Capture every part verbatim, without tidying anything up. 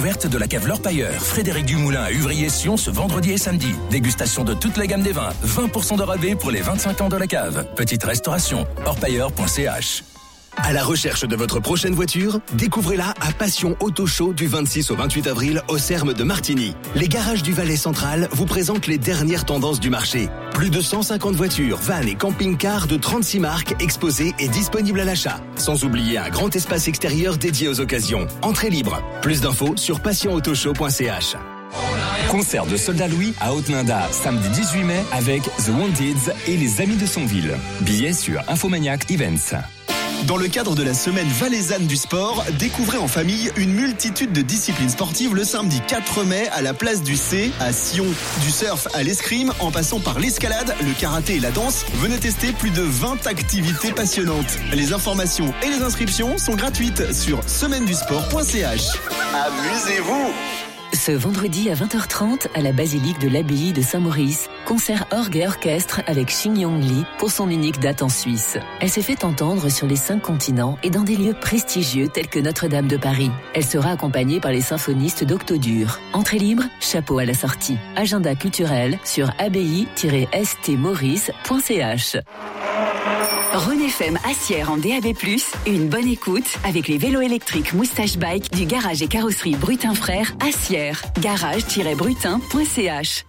découverte de la cave L'Orpailleur. Frédéric Dumoulin à Uvrier-Sion ce vendredi et samedi. Dégustation de toute la gamme des vins. vingt pour cent de rabais pour les vingt-cinq ans de la cave. Petite restauration. orpailleur point c h. À la recherche de votre prochaine voiture, découvrez-la à Passion Auto Show du vingt-six au vingt-huit avril au Serme de Martigny. Les garages du Valais central vous présentent les dernières tendances du marché. Plus de cent cinquante voitures, vannes et camping-cars de trente-six marques exposées et disponibles à l'achat. Sans oublier un grand espace extérieur dédié aux occasions. Entrée libre. Plus d'infos sur passion auto show point c h. Concert de Soldat Louis à Haute-Linda, samedi dix-huit mai avec The Wanteds et les Amis de Sonville. Billets sur Infomaniac Events. Dans le cadre de la semaine valaisanne du sport, découvrez en famille une multitude de disciplines sportives le samedi quatre mai à la place du C à Sion. Du surf à l'escrime, en passant par l'escalade, le karaté et la danse, venez tester plus de vingt activités passionnantes. Les informations et les inscriptions sont gratuites sur semaine du sport point c h. Amusez-vous! Ce vendredi à vingt heures trente, à la basilique de l'abbaye de Saint-Maurice, concert orgue et orchestre avec Shin Yong Lee pour son unique date en Suisse. Elle s'est fait entendre sur les cinq continents et dans des lieux prestigieux tels que Notre-Dame de Paris. Elle sera accompagnée par les symphonistes d'Octodur. Entrée libre, chapeau à la sortie. Agenda culturel sur abbaye tiret s t maurice point c h. Rhône F M Assières en D A B plus, une bonne écoute avec les vélos électriques Moustache Bike du garage et carrosserie Brutin Frères Assières. garage tiret brutin point c h.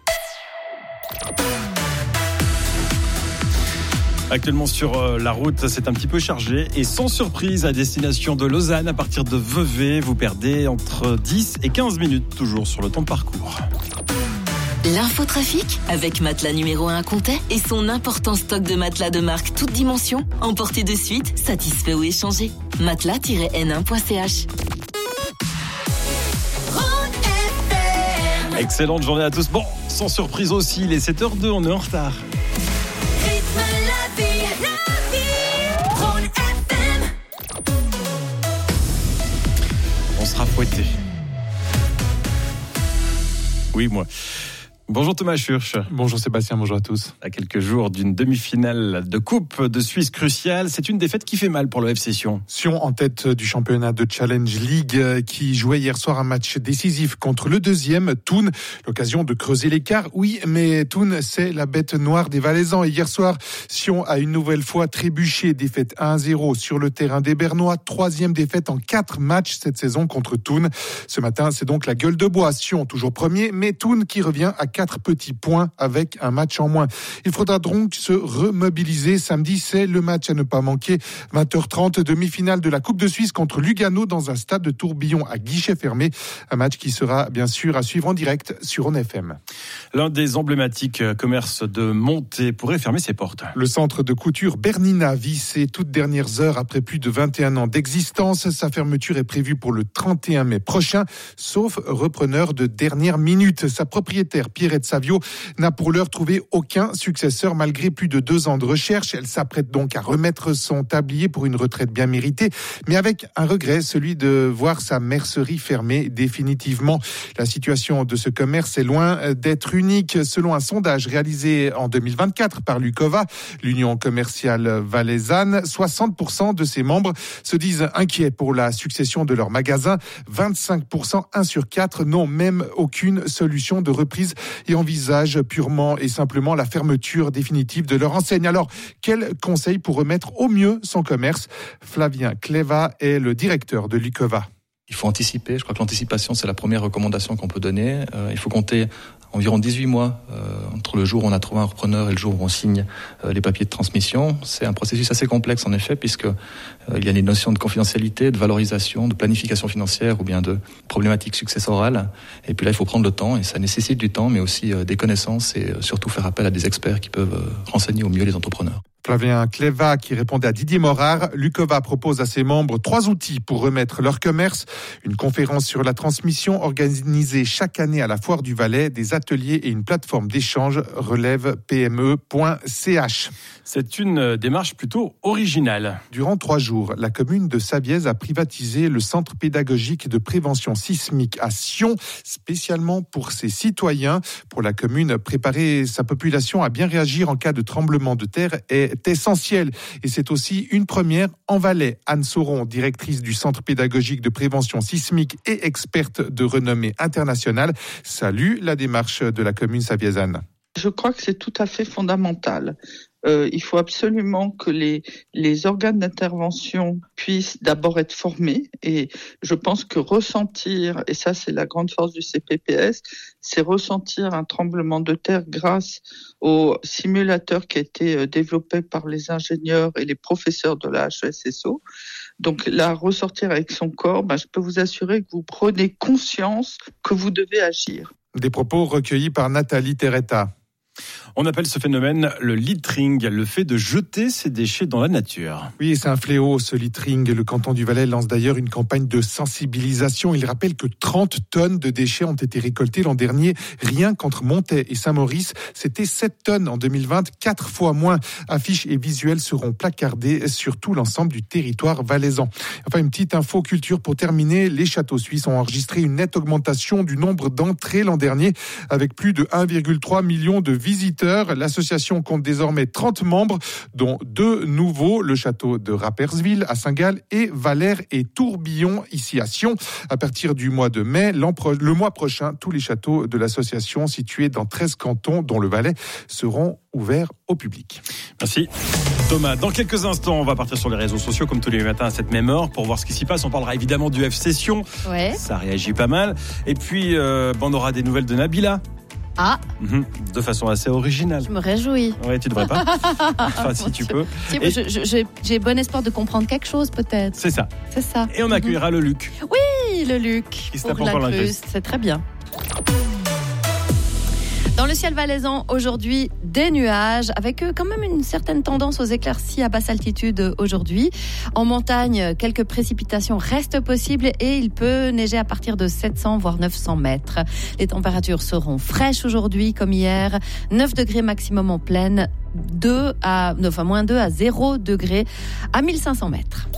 Actuellement sur la route, c'est un petit peu chargé et sans surprise à destination de Lausanne à partir de Vevey, vous perdez entre dix et quinze minutes toujours sur le temps de parcours. L'infotrafic avec Matelas numéro un à Comté et son important stock de matelas de marque toutes dimensions. Emportez de suite, satisfait ou échangé. matelas tiret n un point c h. Excellente journée à tous. Bon, sans surprise aussi, il est sept heures deux, on est en retard. On sera fouetté. Oui, moi. Bonjour Thomas Schurch. Bonjour Sébastien, bonjour à tous. À quelques jours d'une demi-finale de Coupe de Suisse cruciale, c'est une défaite qui fait mal pour le F C Sion. Sion en tête du championnat de Challenge League qui jouait hier soir un match décisif contre le deuxième, Thun. L'occasion de creuser l'écart, oui, mais Thun, c'est la bête noire des Valaisans. Et hier soir, Sion a une nouvelle fois trébuché, défaite un à zéro sur le terrain des Bernois. Troisième défaite en quatre matchs cette saison contre Thun. Ce matin, c'est donc la gueule de bois. Sion toujours premier, mais Thun qui revient à quatre petits points avec un match en moins. Il faudra donc se remobiliser. Samedi, c'est le match à ne pas manquer. vingt heures trente, demi-finale de la Coupe de Suisse contre Lugano dans un stade de Tourbillon à guichet fermé. Un match qui sera bien sûr à suivre en direct sur Rhône F M. L'un des emblématiques commerces de Monté pourrait fermer ses portes. Le centre de couture Bernina vit ses toutes dernières heures après plus de vingt et un ans d'existence. Sa fermeture est prévue pour le trente et un mai prochain, sauf repreneur de dernière minute. Sa propriétaire Pierrette Savio n'a pour l'heure trouvé aucun successeur malgré plus de deux ans de recherche. Elle s'apprête donc à remettre son tablier pour une retraite bien méritée, mais avec un regret, celui de voir sa mercerie fermée définitivement. La situation de ce commerce est loin d'être unique. Selon un sondage réalisé en deux mille vingt-quatre par l'Ucova, l'Union commerciale valaisanne, soixante pour cent de ses membres se disent inquiets pour la succession de leur magasin. vingt-cinq pour cent, un sur quatre, n'ont même aucune solution de reprise et envisagent purement et simplement la fermeture définitive de leur enseigne. Alors, quel conseil pour remettre au mieux son commerce? Flavien Cleva est le directeur de l'Ucova. Il faut anticiper. Je crois que l'anticipation, c'est la première recommandation qu'on peut donner. Euh, il faut compter environ dix-huit mois euh, entre le jour où on a trouvé un repreneur et le jour où on signe euh, les papiers de transmission. C'est un processus assez complexe en effet, puisque euh, il y a des notions de confidentialité, de valorisation, de planification financière ou bien de problématiques successorales. Et puis là, il faut prendre le temps et ça nécessite du temps, mais aussi euh, des connaissances et euh, surtout faire appel à des experts qui peuvent euh, renseigner au mieux les entrepreneurs. Flavien Cleva qui répondait à Didier Morard. L'Ucova propose à ses membres trois outils pour remettre leur commerce. Une conférence sur la transmission organisée chaque année à la Foire du Valais, des ateliers et une plateforme d'échange relève p m e point c h. C'est une démarche plutôt originale. Durant trois jours, la commune de Savièse a privatisé le centre pédagogique de prévention sismique à Sion, spécialement pour ses citoyens. Pour la commune, préparer sa population à bien réagir en cas de tremblement de terre est est essentiel. Et c'est aussi une première en Valais. Anne Sauron, directrice du Centre pédagogique de prévention sismique et experte de renommée internationale, salue la démarche de la commune saviezane. Je crois que c'est tout à fait fondamental. Euh, il faut absolument que les, les organes d'intervention puissent d'abord être formés, et je pense que ressentir, et ça c'est la grande force du C P P S, c'est ressentir un tremblement de terre grâce au simulateur qui a été développé par les ingénieurs et les professeurs de la H E S S O. Donc là, ressortir avec son corps, ben, je peux vous assurer que vous prenez conscience que vous devez agir. Des propos recueillis par Nathalie Terretta. On appelle ce phénomène le littering, le fait de jeter ses déchets dans la nature. Oui, c'est un fléau, ce littering. Le canton du Valais lance d'ailleurs une campagne de sensibilisation. Il rappelle que trente tonnes de déchets ont été récoltées l'an dernier. Rien qu'entre Montaix et Saint-Maurice, c'était sept tonnes en deux mille vingt, quatre fois moins. Affiches et visuels seront placardés sur tout l'ensemble du territoire valaisan. Enfin, une petite info culture pour terminer. Les châteaux suisses ont enregistré une nette augmentation du nombre d'entrées l'an dernier, avec plus de un virgule trois million de visiteurs. L'association compte désormais trente membres, dont deux nouveaux, le château de Rapperswil à Saint-Gall et Valère et Tourbillon ici à Sion. À partir du mois de mai, le mois prochain, tous les châteaux de l'association situés dans treize cantons, dont le Valais, seront ouverts au public. Merci Thomas. Dans quelques instants, on va partir sur les réseaux sociaux comme tous les matins à cette même heure pour voir ce qui s'y passe. On parlera évidemment du F C Sion. Ouais. Ça réagit pas mal. Et puis, euh, on aura des nouvelles de Nabila. Ah. De façon assez originale. Je me réjouis. Ouais, tu devrais pas. Enfin, si tu peux. Si, Et... je, je, j'ai, j'ai bon espoir de comprendre quelque chose, peut-être. C'est ça. C'est ça. Et on accueillera mm-hmm. le Luc. Oui, le Luc. Qui se tape encore l'incruste. C'est très bien. Dans le ciel valaisan, aujourd'hui, des nuages, avec quand même une certaine tendance aux éclaircies à basse altitude aujourd'hui. En montagne, quelques précipitations restent possibles et il peut neiger à partir de sept cents voire neuf cents mètres. Les températures seront fraîches aujourd'hui comme hier, neuf degrés maximum en plaine, deux à, enfin moins deux à zéro degré à mille cinq cents mètres.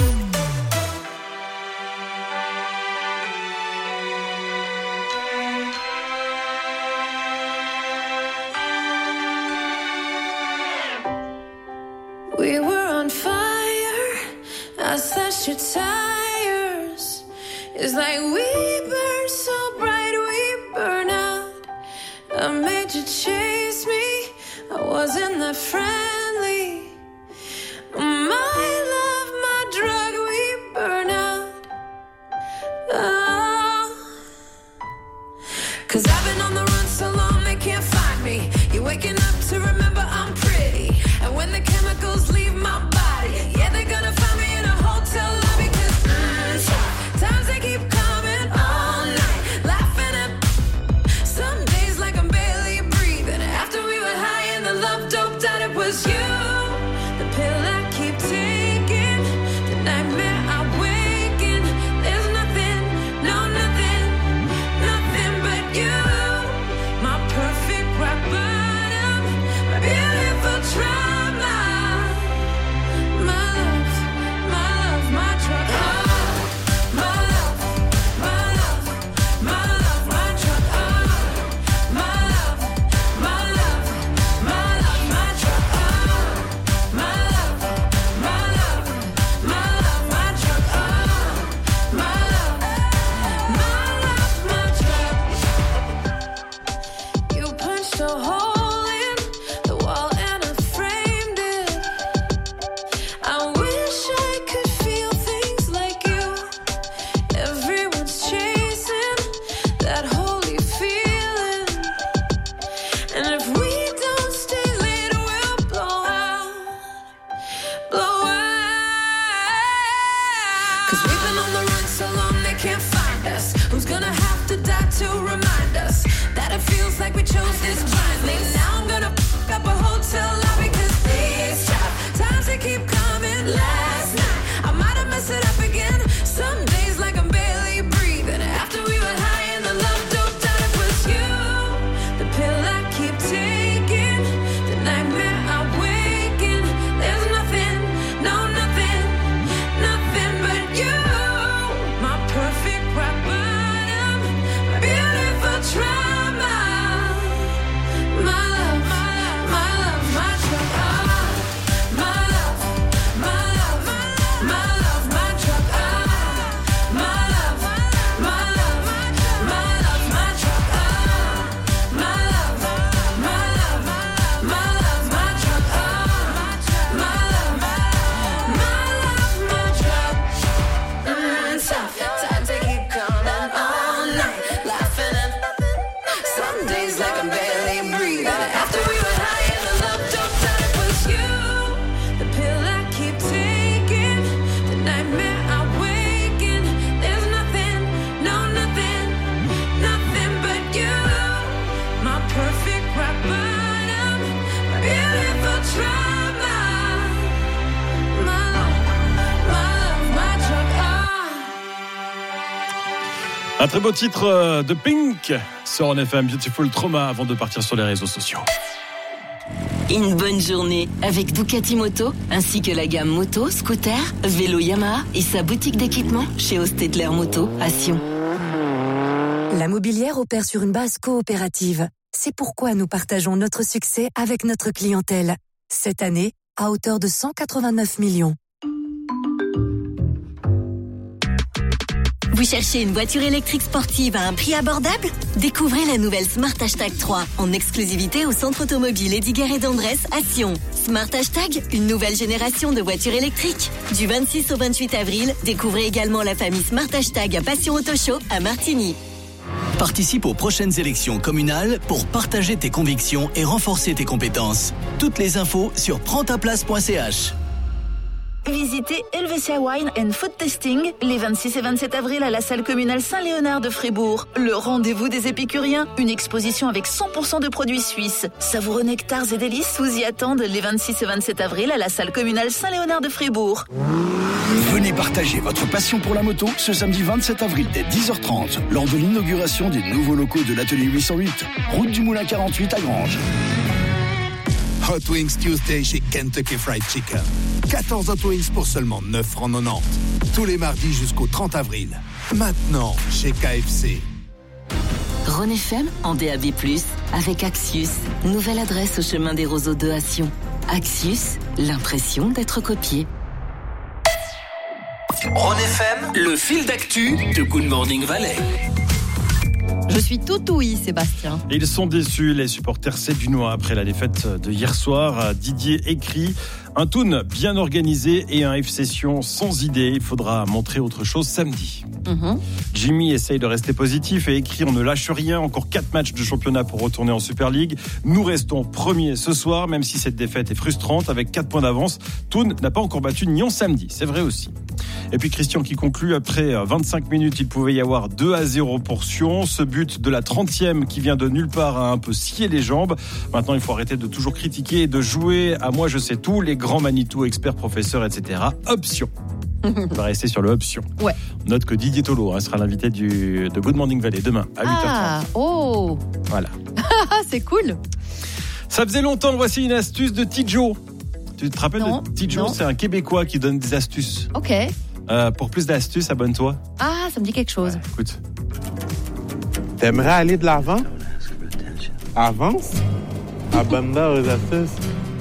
We were on fire, I slashed your tires. It's like we burn so bright, we burn out. I made you chase me, I wasn't that friendly. My love, my drug, we burn out. Oh. Cause I've been on the run so long they can't find me. You're waking up to remember I'm pretty. And when the chemicals leave my body, yeah, they're gonna find me in a hotel lobby. Cause mm, times they keep coming all night, laughing at some days like I'm barely breathing. After we were high and the love doped out, it was you. The pill I keep taking, the nightmare I wake in. There's nothing, no nothing, nothing but you. My perfect rock bottom, my beautiful trauma. My love Un très beau titre de Pink sur N F M, Beautiful Trauma, avant de partir sur les réseaux sociaux. Une bonne journée avec Ducati Moto, ainsi que la gamme moto, scooter, vélo Yamaha et sa boutique d'équipement chez Ostetler Moto à Sion. La Mobilière opère sur une base coopérative. C'est pourquoi nous partageons notre succès avec notre clientèle. Cette année, à hauteur de cent quatre-vingt-neuf millions. Vous cherchez une voiture électrique sportive à un prix abordable ? Découvrez la nouvelle Smart Hashtag trois en exclusivité au centre automobile Ediguer et d'Andrés à Sion. Smart Hashtag, une nouvelle génération de voitures électriques. Du vingt-six au vingt-huit avril, découvrez également la famille Smart Hashtag à Passion Auto Show à Martigny. Participe aux prochaines élections communales pour partager tes convictions et renforcer tes compétences. Toutes les infos sur prends ta place point c h. Visitez Helvetia Wine and Food Tasting les vingt-six et vingt-sept avril à la salle communale Saint-Léonard de Fribourg. Le rendez-vous des épicuriens, une exposition avec cent pour cent de produits suisses. Savoureux nectars et délices vous y attendent les vingt-six et vingt-sept avril à la salle communale Saint-Léonard de Fribourg. Venez partager votre passion pour la moto ce samedi vingt-sept avril dès dix heures trente lors de l'inauguration des nouveaux locaux de l'atelier huit cent huit, route du Moulin quarante-huit à Granges. Hot Wings Tuesday chez Kentucky Fried Chicken. quatorze Hot Wings pour seulement neuf francs quatre-vingt-dix. Tous les mardis jusqu'au trente avril. Maintenant, chez K F C. Rhône F M en D A B plus, avec Axius. Nouvelle adresse au chemin des Roseaux deux à Sion. Axius, l'impression d'être copié. Rhône F M, le fil d'actu de Good Morning Valley. Je suis tout ouïe, Sébastien. Ils sont déçus, les supporters sédunois, après la défaite de hier soir. Didier écrit un Toon bien organisé et un F Session sans idée. Il faudra montrer autre chose samedi. Mm-hmm. Jimmy essaye de rester positif et écrit on ne lâche rien. Encore quatre matchs de championnat pour retourner en Super League. Nous restons premiers ce soir, même si cette défaite est frustrante. Avec quatre points d'avance, Toon n'a pas encore battu Nyon samedi. C'est vrai aussi. Et puis Christian qui conclut, après vingt-cinq minutes, il pouvait y avoir deux à zéro pour Sion. Ce but de la trentième qui vient de nulle part a un peu scié les jambes. Maintenant, il faut arrêter de toujours critiquer et de jouer à moi je sais tout, les grands Manitou, experts, professeurs, et cetera. Option. On va rester sur le option. Ouais. On note que Didier Tolo hein, sera l'invité du, de Good Morning Valley demain à huit heures trente. Ah, oh. Voilà. C'est cool. Ça faisait longtemps, voici une astuce de Tidjo. Tu te rappelles non, de Tidjo? C'est un Québécois qui donne des astuces. Ok. Euh, pour plus d'astuces, abonne-toi. Ah, ça me dit quelque chose. Ouais, écoute. T'aimerais aller de l'avant? Avance? Abonne-toi aux astuces.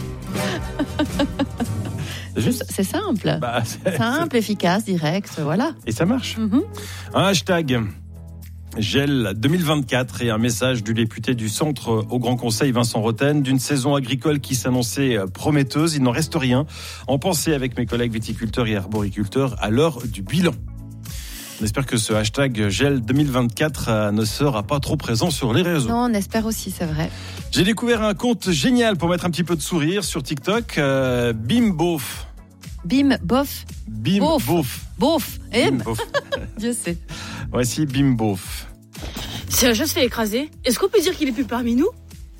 C'est juste. C'est simple. Bah, c'est, simple, c'est... efficace, direct, voilà. Et ça marche. Mm-hmm. Un hashtag Gel deux mille vingt-quatre et un message du député du Centre au Grand Conseil, Vincent Roten, d'une saison agricole qui s'annonçait prometteuse. Il n'en reste rien. En pensée avec mes collègues viticulteurs et arboriculteurs à l'heure du bilan. On espère que ce hashtag Gel deux mille vingt-quatre ne sera pas trop présent sur les réseaux. Non, on espère aussi, c'est vrai. J'ai découvert un compte génial pour mettre un petit peu de sourire sur TikTok. Euh, Bim Bof. Bim Bof. Bim Bof. Bof. Bof. Bim Bof. Dieu sait. Voici Bim Bof. Si un chat se fait écraser, est-ce qu'on peut dire qu'il est plus parmi nous?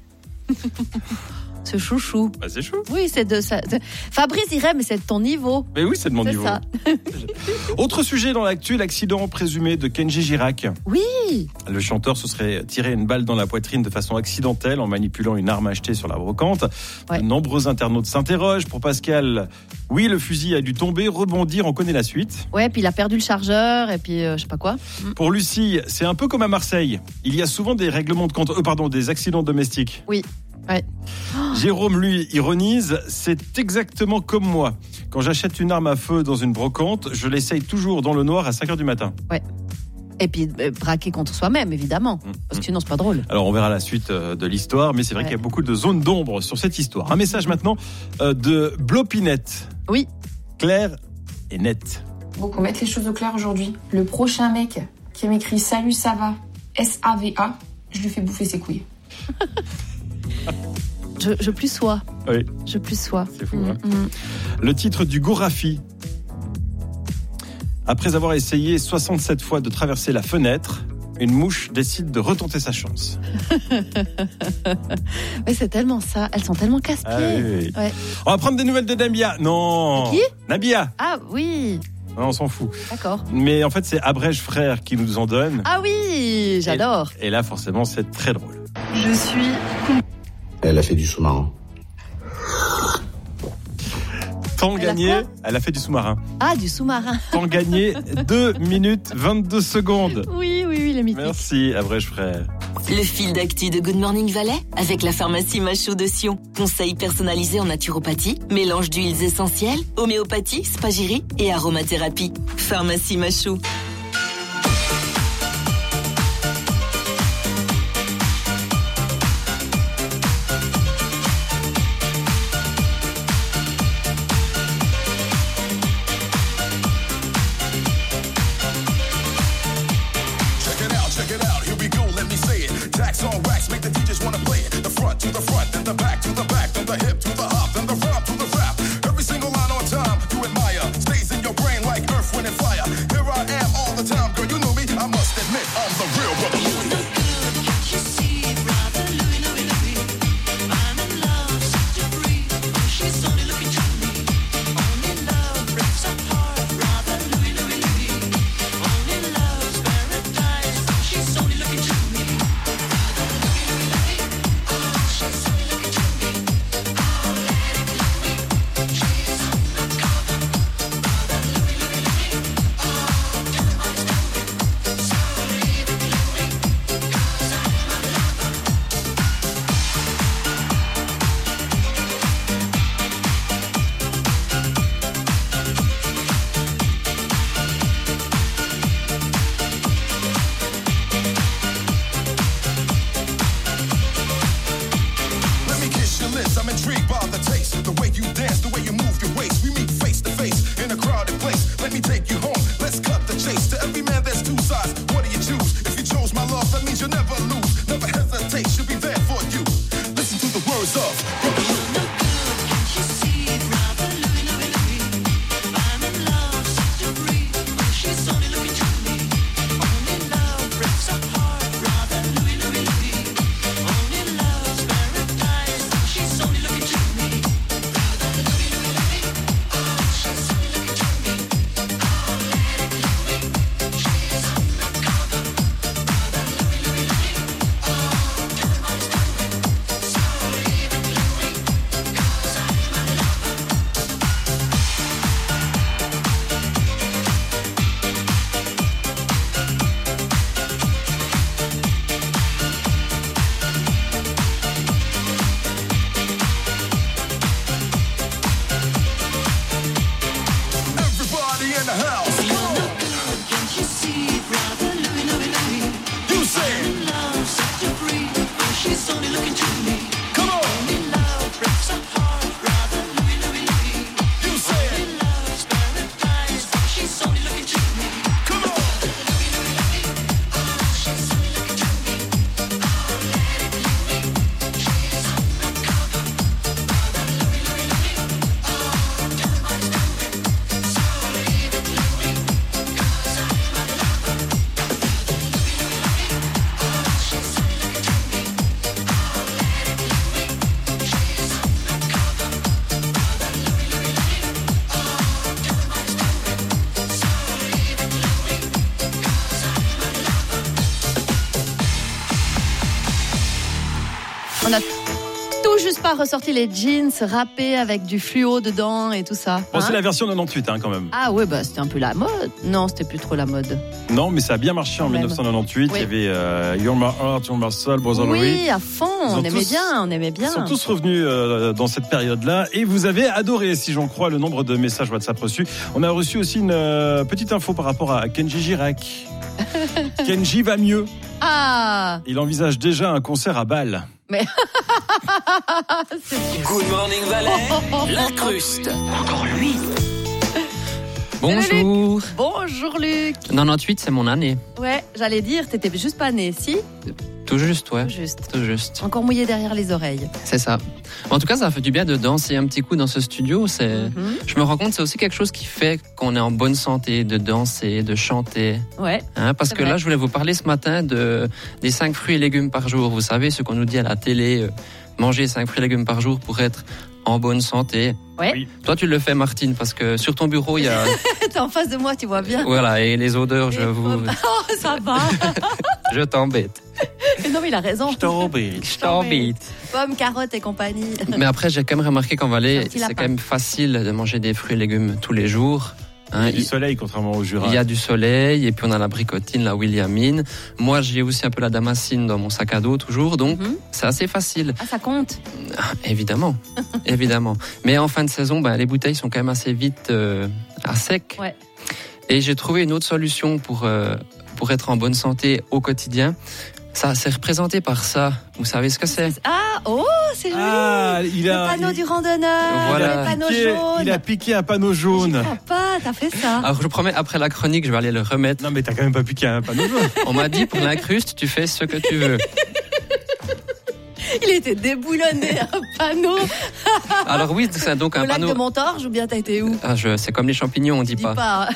Ce chouchou. Bah c'est chou. Oui, c'est de ça. Fabrice dirait, mais c'est de ton niveau. Mais oui, c'est de mon c'est niveau. Ça. Autre sujet dans l'actu, l'accident présumé de Kenji Girac. Oui. Le chanteur se serait tiré une balle dans la poitrine de façon accidentelle en manipulant une arme achetée sur la brocante. Ouais. De nombreux internautes s'interrogent. Pour Pascal, oui, le fusil a dû tomber, rebondir, on connaît la suite. Ouais, puis il a perdu le chargeur et puis euh, je sais pas quoi. Pour Lucie, c'est un peu comme à Marseille. Il y a souvent des règlements de compte, euh, pardon, des accidents domestiques. Oui. Ouais. Jérôme, lui, ironise, c'est exactement comme moi. Quand j'achète une arme à feu dans une brocante, je l'essaye toujours dans le noir à cinq heures du matin. Ouais. Et puis euh, braquer contre soi-même, évidemment, mmh. parce que sinon c'est pas drôle. Alors on verra la suite euh, de l'histoire, mais c'est vrai ouais. qu'il y a beaucoup de zones d'ombre sur cette histoire. Un message maintenant euh, de Blopinette. Oui. Claire et net. Bon, qu'on mette les choses au clair aujourd'hui. Le prochain mec qui m'écrit « Salut, ça va » S A V A, je lui fais bouffer ses couilles. Je, je plus sois. Oui. Je plus sois. C'est fou, mmh, hein. Mmh. Le titre du Gorafi. Après avoir essayé soixante-sept fois de traverser la fenêtre, une mouche décide de retenter sa chance. Mais c'est tellement ça. Elles sont tellement casse-pieds. Ah, oui, oui. Ouais. On va prendre des nouvelles de Nabia. Non. Qui? Nabia. Ah oui. on s'en fout. D'accord. Mais en fait, c'est Abrège Frères qui nous en donne. Ah oui, j'adore. Et, et là, forcément, c'est très drôle. Je suis... Elle a fait du sous-marin. Temps Elle a gagné, quoi elle a fait du sous-marin. Ah, du sous-marin. Temps gagné, deux minutes vingt-deux secondes. Oui, oui, oui, le mythique. Merci, Abrège Frères. Le fil d'actu de Good Morning Valais avec la pharmacie Machot de Sion. Conseils personnalisés en naturopathie, mélange d'huiles essentielles, homéopathie, spagyrie et aromathérapie. Pharmacie Machot. On a tout juste pas ressorti les jeans râpés avec du fluo dedans et tout ça. Bon, hein c'est la version quatre-vingt-dix-huit hein, quand même. Ah ouais, bah c'était un peu la mode. Non, c'était plus trop la mode. Non, mais ça a bien marché en Même. dix-neuf cent quatre-vingt-dix-huit. Oui. Il y avait euh, You're My Heart, You're My Soul, Brother Louis. Oui, à fond, Ils on ont aimait tous- bien, on aimait bien. Ils sont tous revenus euh, dans cette période-là et vous avez adoré, si j'en crois, le nombre de messages WhatsApp reçus. On a reçu aussi une euh, petite info par rapport à Kenji Girac. Kenji va mieux. Ah, Il envisage déjà un concert à Bâle. mais Good Morning Valais, l'incruste. Encore lui. Bonjour. bonjour Luc. quatre-vingt-dix-huit, c'est mon année. Ouais, j'allais dire, t'étais juste pas né, si? Tout juste, ouais. Tout juste. Tout juste. Encore mouillé derrière les oreilles. C'est ça. En tout cas, ça fait du bien de danser un petit coup dans ce studio. C'est, Mhm. je me rends compte, c'est aussi quelque chose qui fait qu'on est en bonne santé, de danser, de chanter. Ouais. Hein, parce c'est que vrai. là, je voulais vous parler ce matin de des cinq fruits et légumes par jour. Vous savez, ce qu'on nous dit à la télé, euh, manger cinq fruits et légumes par jour pour être en bonne santé. Ouais. Oui. Toi, tu le fais, Martine, parce que sur ton bureau, il y a... T'es en face de moi, tu vois bien. Voilà, et les odeurs, Et je vous... Oh, ça va. je t'embête. Non, mais il a raison. Je t'embête. Je t'embête. Pommes, carottes et compagnie. Mais après, j'ai quand même remarqué qu'en Valais, petit c'est lapin. quand même facile de manger des fruits et légumes tous les jours. Hein, il y a du soleil, contrairement au Jura. Il y a du soleil, et puis on a la bricotine, la williamine. Moi, j'ai aussi un peu la damascine dans mon sac à dos, toujours, donc Mhm. c'est assez facile. Ah, ça compte. Ah, évidemment, évidemment. Mais en fin de saison, ben, les bouteilles sont quand même assez vite euh, à sec. Ouais. Et j'ai trouvé une autre solution pour, euh, pour être en bonne santé au quotidien. Ça, c'est représenté par ça. Vous savez ce que c'est? Ah, oh, c'est joli. Ah, il a- le panneau il- du randonneur, Voilà. le panneau Piqué- jaune. il a piqué un panneau jaune. Ah, pas, t'as fait ça. Alors, je promets, après la chronique, je vais aller le remettre. Non, mais t'as quand même pas piqué un panneau jaune. On m'a dit, pour l'incruste, tu fais ce que tu veux. Il était déboulonné, un panneau. Alors oui, c'est donc Au un lac panneau... de Montorge ou bien t'as été où? Ah, je, c'est comme les champignons, on dit Dis pas. pas.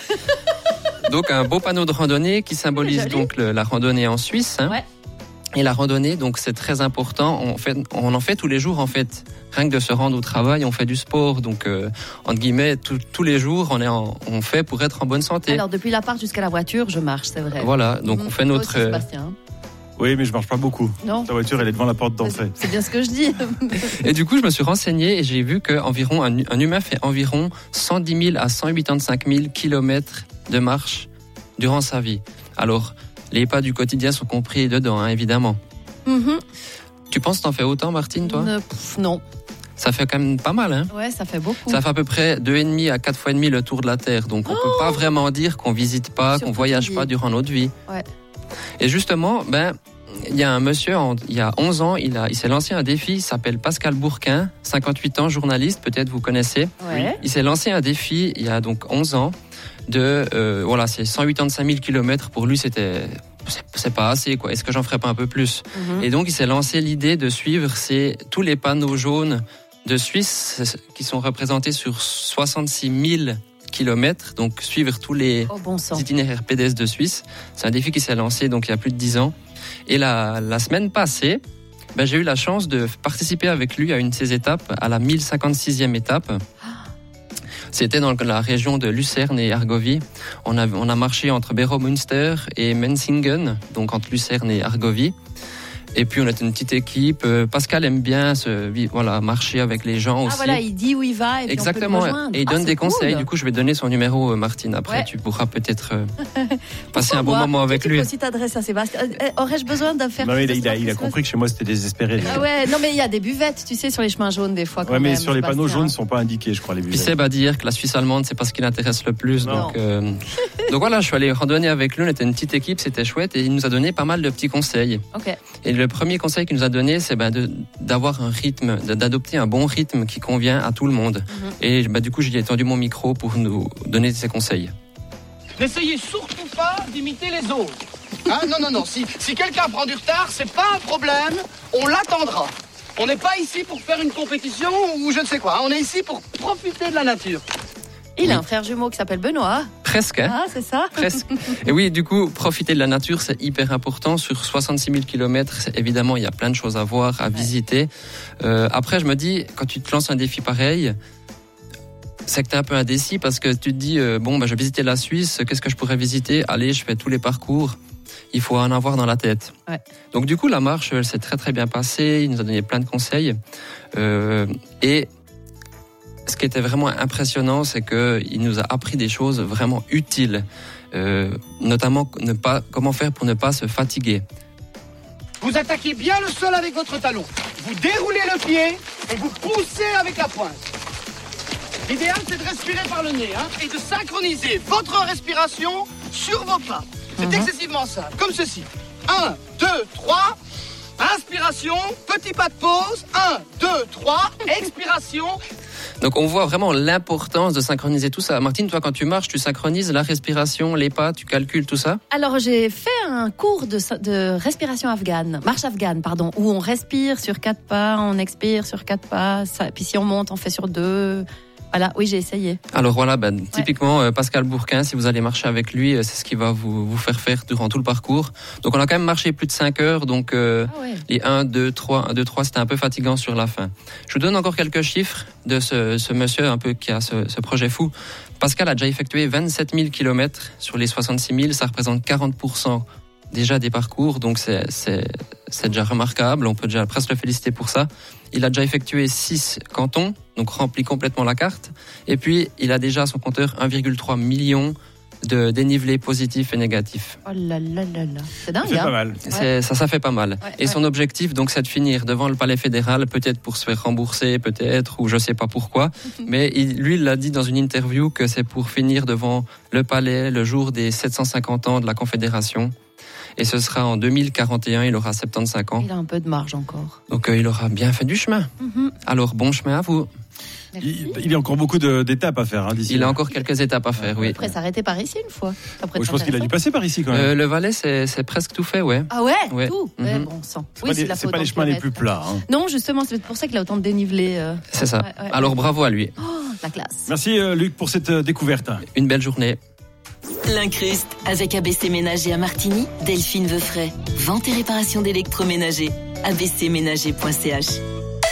Donc un beau panneau de randonnée qui symbolise Joli. donc le- la randonnée en Suisse. Hein. Ouais. Et la randonnée, donc c'est très important. On fait, on en fait tous les jours en fait. Rien que de se rendre au travail, on fait du sport. Donc euh, entre guillemets, tout- tous les jours, on est, en- on fait pour être en bonne santé. Alors, depuis l'appart jusqu'à la voiture, je marche, c'est vrai. Voilà, donc Mhm. on fait Toi notre. aussi, Sébastien. Oui, mais je marche pas beaucoup. Non. Ta voiture, elle est devant la porte d'entrée. C'est bien ce que je dis. Et du coup, je me suis renseigné et j'ai vu qu'environ un, un humain fait environ cent dix mille à cent quatre-vingt-quinze mille kilomètres de marche durant sa vie. Alors, les pas du quotidien sont compris dedans, hein, évidemment. Mhm. Tu penses que t'en fais autant, Martine, toi? Ne- pff, Non. Ça fait quand même pas mal, hein? Ouais, ça fait beaucoup. Ça fait à peu près deux et demi à quatre fois et demi le tour de la Terre. Donc, on peut pas vraiment dire qu'on visite pas, Surtout qu'on voyage qu'il pas dit. durant notre vie. Ouais. Et justement, ben, il y a un monsieur, en- il y a onze ans, il, a, il s'est lancé un défi, il s'appelle Pascal Bourquin, cinquante-huit ans, journaliste, peut-être vous connaissez. Ouais. Il s'est lancé un défi, il y a donc onze ans, de, euh, voilà, c'est cent quatre-vingt-quinze mille kilomètres. Pour lui, c'était, c'est, c'est pas assez, quoi. Est-ce que j'en ferais pas un peu plus? Mhm. Et donc, il s'est lancé l'idée de suivre ces, tous les panneaux jaunes de Suisse, qui sont représentés sur soixante-six mille kilomètres. Donc, suivre tous les Oh, bon sang. itinéraires pédestres de Suisse. C'est un défi qui s'est lancé donc il y a plus de dix ans. Et la, la semaine passée, ben, j'ai eu la chance de participer avec lui à une de ces étapes, à la mille cinquante-sixième étape. C'était dans la région de Lucerne et Argovie. On a, on a marché entre Beromünster et Menzingen, donc entre Lucerne et Argovie. Et puis on était une petite équipe. Euh, Pascal aime bien se, voilà, marcher avec les gens Ah aussi. voilà, il dit où il va et puis Exactement, on peut le rejoindre. et il Ah, donne c'est des cool. conseils. Du coup, je vais donner son numéro, euh, Martine. Après, Ouais. tu pourras peut-être euh, passer un bon Moi, moment avec tu lui. peux aussi t'adresser à Sébastien. Euh, euh, Aurais-je besoin de faire Non, mais il a, plus il a, de il a sport compris que chez moi, c'était désespéré. Ah ouais, non mais il y a des buvettes, tu sais, sur les chemins jaunes des fois. Quand Ouais, mais même, sur les panneaux Sébastien. jaunes, ils sont pas indiqués, je crois, les Puis buvettes. Seb a dire que la Suisse allemande, c'est pas ce qui l'intéresse le plus. Non. Donc, euh, donc voilà, je suis allé randonner avec lui. On était une petite équipe, c'était chouette. Et il nous a donné pas mal de petits conseils. Ok. Et le premier conseil qu'il nous a donné, c'est ben, de, d'avoir un rythme, de- d'adopter un bon rythme qui convient à tout le monde. Mhm. Et ben, du coup, j'ai tendu mon micro pour nous donner ses conseils. N'essayez surtout pas d'imiter les autres. Hein, non, non, non. Si, si quelqu'un prend du retard, c'est pas un problème. On l'attendra. On n'est pas ici pour faire une compétition ou je ne sais quoi. hein. On est ici pour profiter de la nature. Il a un frère jumeau qui s'appelle Benoît. Presque, hein? Ah, c'est ça? Presque. Et oui, du coup, profiter de la nature, c'est hyper important. Sur soixante-six mille kilomètres, évidemment, il y a plein de choses à voir, à visiter. Euh, après, je me dis, quand tu te lances un défi pareil, c'est que tu es un peu indécis parce que tu te dis, euh, bon, bah, je vais visiter la Suisse, qu'est-ce que je pourrais visiter? Allez, je fais tous les parcours. Il faut en avoir dans la tête. Ouais. Donc, du coup, la marche, elle s'est très, très bien passée. Il nous a donné plein de conseils. Euh, et ce qui était vraiment impressionnant, c'est qu'il nous a appris des choses vraiment utiles. Euh, notamment, ne pas, comment faire pour ne pas se fatiguer. Vous attaquez bien le sol avec votre talon. Vous déroulez le pied et vous poussez avec la pointe. L'idéal, c'est de respirer par le nez hein, et de synchroniser votre respiration sur vos pas. C'est Mhm. excessivement simple, comme ceci. un, deux, trois. Inspiration, petit pas de pause. un, deux, trois. Expiration. Donc on voit vraiment l'importance de synchroniser tout ça. Martine, toi quand tu marches, tu synchronises la respiration, les pas, tu calcules tout ça? Alors j'ai fait un cours de, de respiration afghane, marche afghane, pardon, où on respire sur quatre pas, on expire sur quatre pas, ça, puis si on monte, on fait sur deux. Voilà, oui, j'ai essayé. Alors voilà, ben, typiquement euh, Pascal Bourquin, si vous allez marcher avec lui, euh, c'est ce qui va vous, vous faire faire durant tout le parcours. Donc on a quand même marché plus de cinq heures, donc euh, ah ouais. les un, deux, trois, un, deux, trois, c'était un peu fatigant sur la fin. Je vous donne encore quelques chiffres de ce, ce monsieur un peu qui a ce, ce projet fou. Pascal a déjà effectué vingt-sept mille kilomètres sur les soixante-six mille, ça représente quarante pour cent déjà des parcours, donc c'est, c'est, c'est déjà remarquable, on peut déjà presque le féliciter pour ça. Il a déjà effectué six cantons, donc rempli complètement la carte, et puis il a déjà à son compteur un virgule trois million de dénivelés positifs et négatifs. Oh là là là là, c'est dingue. Ça fait hein pas mal. C'est, ouais. Ça, ça fait pas mal. Ouais, et ouais. son objectif, donc, c'est de finir devant le palais fédéral, peut-être pour se faire rembourser, peut-être, ou je sais pas pourquoi. Mais il, lui, il l'a dit dans une interview que c'est pour finir devant le palais le jour des sept cent cinquante ans de la Confédération. Et ce sera en deux mille quarante et un, il aura soixante-quinze ans. Il a un peu de marge encore. Donc euh, il aura bien fait du chemin. Mm-hmm. Alors bon chemin à vous. Il, il y a encore beaucoup de, d'étapes à faire hein, d'ici. Il a encore quelques étapes à faire, oui. Après s'arrêter par ici une fois. Ouais, je pense qu'il a dû passer par ici quand même. Euh, le Valais, c'est, c'est presque tout fait, ouais. Ah ouais, Ouais. tout Mhm. ouais, bon sang. C'est Oui, pas, s'il les, a c'est fait pas les autant de chemins les kilomètres. plus plats. Hein. Non, justement, c'est pour ça qu'il a autant de dénivelé. Euh... C'est ça. Ouais, ouais, Alors ouais. bravo à lui. Oh, la classe. Merci euh, Luc pour cette euh, découverte. Une belle journée. L'Incruste, avec A B C Ménager à Martigny, Delphine Veufray. Vente et réparation d'électroménager. a b c ménager point c h.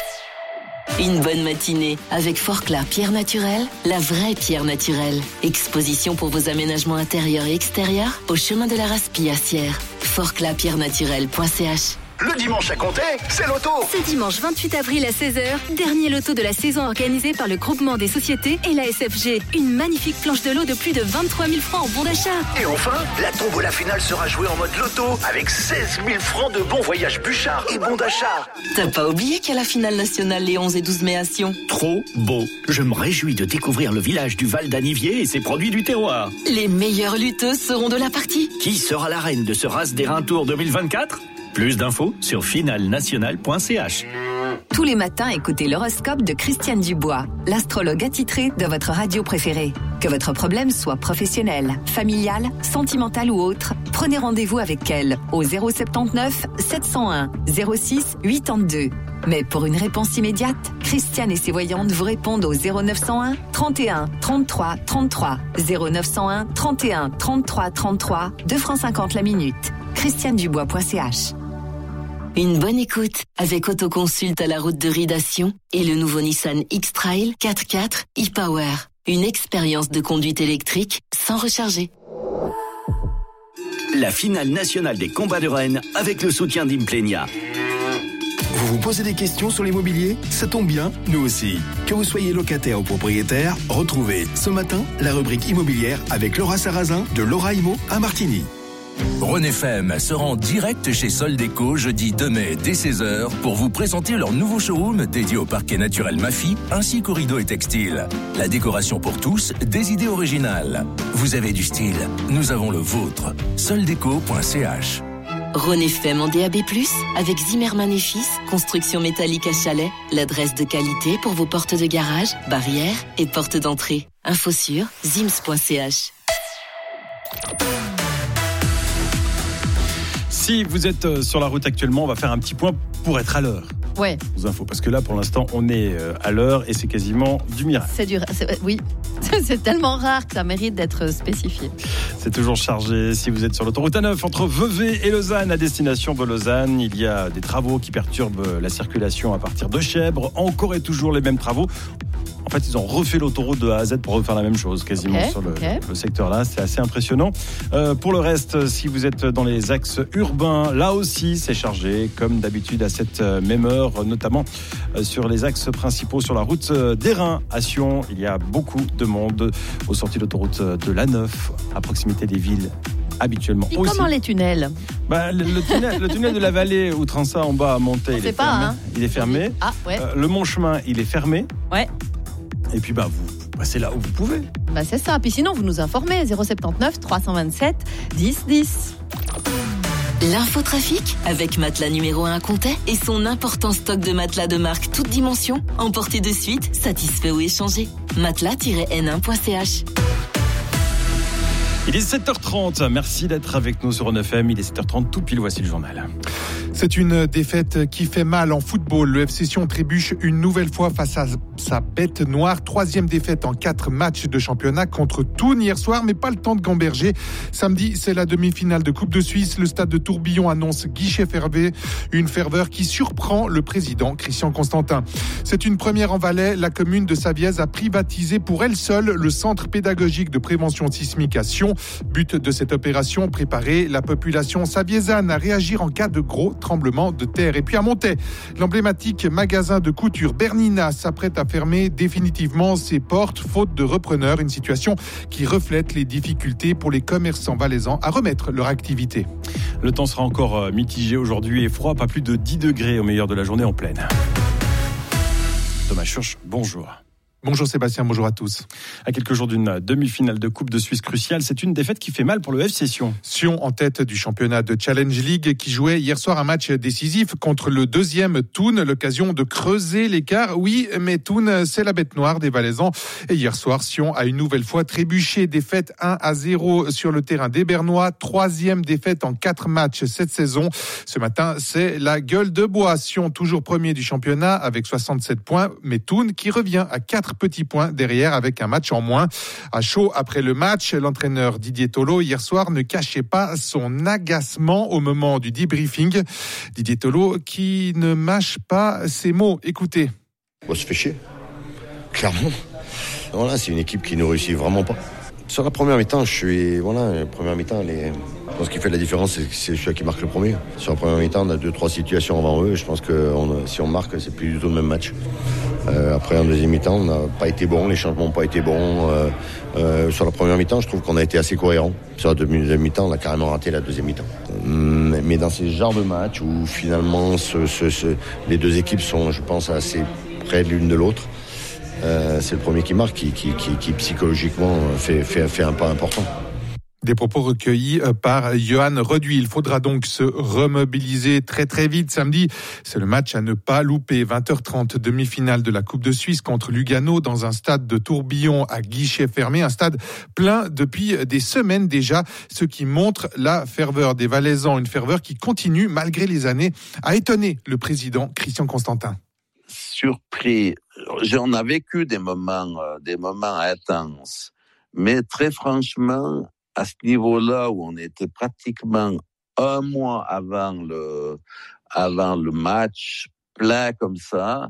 Une bonne matinée avec Forclaz Pierre Naturelle, la vraie pierre naturelle. Exposition pour vos aménagements intérieurs et extérieurs au chemin de la Raspie à Sierre. forclaz pierre naturelle point c h. Le dimanche à compter, c'est l'auto. Ce dimanche vingt-huit avril à seize heures, dernier loto de la saison organisé par le groupement des sociétés et la S F G. Une magnifique planche de lot de plus de vingt-trois mille francs en bon d'achat. Et enfin, la tombola finale sera jouée en mode loto avec seize mille francs de bons voyages Bouchard et bons d'achat. T'as pas oublié qu'il y a la finale nationale les onze et douze mai à Sion? Trop beau. Je me réjouis de découvrir le village du Val d'Anivier et ses produits du terroir. Les meilleures lutteuses seront de la partie. Qui sera la reine de ce Race des Reins Tour deux mille vingt-quatre? Plus d'infos sur finale nationale point c h. Tous les matins, écoutez l'horoscope de Christiane Dubois, l'astrologue attitrée de votre radio préférée. Que votre problème soit professionnel, familial, sentimental ou autre, prenez rendez-vous avec elle au zéro sept neuf sept zéro un zéro six quatre-vingt-deux. Mais pour une réponse immédiate, Christiane et ses voyantes vous répondent au zéro neuf zéro un trente et un trente-trois trente-trois, zéro neuf zéro un trente et un trente-trois trente-trois, deux francs cinquante la minute. christiane dubois point c h. Une bonne écoute avec Autoconsult à la route de Ride-à-Sion et le nouveau Nissan X-Trail quatre quatre e-Power. Une expérience de conduite électrique sans recharger. La finale nationale des combats de Rennes avec le soutien d'Implenia. Vous vous posez des questions sur l'immobilier? Ça tombe bien, nous aussi. Que vous soyez locataire ou propriétaire, retrouvez ce matin la rubrique immobilière avec Laura Sarrazin de Laura Imo à Martigny. Rhône F M se rend direct chez Soldeco jeudi deux mai dès seize heures pour vous présenter leur nouveau showroom dédié au parquet naturel Mafi ainsi qu'aux rideaux et textiles. La décoration pour tous, des idées originales. Vous avez du style, nous avons le vôtre. soldeco point c h. Rhône F M en D A B plus, avec Zimmermann et Fils, construction métallique à Chalais, l'adresse de qualité pour vos portes de garage, barrières et portes d'entrée. Info sur zims point c h. Si vous êtes sur la route actuellement, on va faire un petit point pour être à l'heure. Ouais. Aux infos, parce que là, pour l'instant, on est à l'heure et c'est quasiment du miracle. C'est du, c'est, oui, c'est tellement rare que ça mérite d'être spécifié. C'est toujours chargé. Si vous êtes sur l'autoroute A neuf entre Vevey et Lausanne, à destination de Lausanne, il y a des travaux qui perturbent la circulation à partir de Chèvres. Encore et toujours les mêmes travaux. En fait, ils ont refait l'autoroute de A à Z pour refaire la même chose, quasiment okay, sur le, okay. le secteur-là. C'est assez impressionnant. Euh, pour le reste, si vous êtes dans les axes urbains, là aussi, c'est chargé, comme d'habitude à cette même heure, notamment sur les axes principaux sur la route d'Airain à Sion. Il y a beaucoup de monde aux sorties d'autoroute de l'A neuf, à proximité des villes. Habituellement. Et aussi. comment les tunnels? Bah, le, le, tunnel, le tunnel de la vallée où Transa en bas à monter, il est, pas, fermé. Hein. il est fermé. Ah, ouais. Euh, le Mont-Chemin, il est fermé. Ouais. Et puis bah vous, vous passez là où vous pouvez. Bah c'est ça. Puis sinon vous nous informez zéro sept neuf trois cent vingt-sept dix dix. L'infotrafic avec Matelas numéro un à Comté et son important stock de matelas de marque toute dimension. Emportez de suite, satisfait ou échangé. matelas tiret n un point c h. Il est sept heures trente, merci d'être avec nous sur Rhône F M, il est sept heures trente tout pile, voici le journal. C'est une défaite qui fait mal en football. Le F C Sion trébuche une nouvelle fois face à sa bête noire. Troisième défaite en quatre matchs de championnat contre Thun hier soir, mais pas le temps de gamberger. Samedi, c'est la demi-finale de Coupe de Suisse. Le stade de Tourbillon annonce guichet fermé. Une ferveur qui surprend le président Christian Constantin. C'est une première en Valais. La commune de Savièse a privatisé pour elle seule le centre pédagogique de prévention sismique à Sion. But de cette opération, préparer la population saviésane à réagir en cas de gros tremblement de terre. Et puis à Montaix, l'emblématique magasin de couture Bernina s'apprête à fermer définitivement ses portes faute de repreneurs, une situation qui reflète les difficultés pour les commerçants valaisans à remettre leur activité. Le temps sera encore mitigé aujourd'hui et froid, pas plus de dix degrés au meilleur de la journée en pleine. Thomas Schurch, bonjour. Bonjour Sébastien, bonjour à tous. À quelques jours d'une demi-finale de Coupe de Suisse cruciale, c'est une défaite qui fait mal pour le F C Sion. Sion en tête du championnat de Challenge League qui jouait hier soir un match décisif contre le deuxième Thun, l'occasion de creuser l'écart. Oui, mais Thun, c'est la bête noire des Valaisans. Et hier soir, Sion a une nouvelle fois trébuché, défaite un à zéro sur le terrain des Bernois. Troisième défaite en quatre matchs cette saison. Ce matin, c'est la gueule de bois. Sion toujours premier du championnat avec soixante-sept points, mais Thun qui revient à quatre petits points derrière avec un match en moins. À chaud après le match, l'entraîneur Didier Tolo hier soir ne cachait pas son agacement au moment du debriefing. Didier Tolo qui ne mâche pas ses mots. Écoutez. On se fait chier, clairement. Voilà, c'est une équipe qui ne réussit vraiment pas. Sur la première mi-temps, je suis voilà, la première mi-temps, les... je pense qu'il fait la différence, c'est, c'est celui qui marque le premier. Sur la première mi-temps, on a deux, trois situations avant eux. Je pense que on, si on marque, c'est plus du tout le même match. Euh, après, en deuxième mi-temps, on n'a pas été bon, les changements n'ont pas été bons. Euh, euh, sur la première mi-temps, je trouve qu'on a été assez cohérent. Sur la deuxième mi-temps, on a carrément raté la deuxième mi-temps. Mais, mais dans ces genres de matchs où finalement, ce, ce, ce, les deux équipes sont, je pense, assez près l'une de l'autre. Euh, c'est le premier qui marque, qui, qui, qui, qui psychologiquement fait, fait, fait un pas important. Des propos recueillis par Johan Reduit. Il faudra donc se remobiliser très très vite samedi. C'est le match à ne pas louper. vingt heures trente, demi-finale de la Coupe de Suisse contre Lugano dans un stade de Tourbillon à guichet fermé. Un stade plein depuis des semaines déjà, ce qui montre la ferveur des Valaisans. Une ferveur qui continue, malgré les années, à étonner le président Christian Constantin. Surpris. J'en ai vécu des moments, euh, des moments intenses. Mais très franchement, à ce niveau-là où on était pratiquement un mois avant le, avant le match, plein comme ça,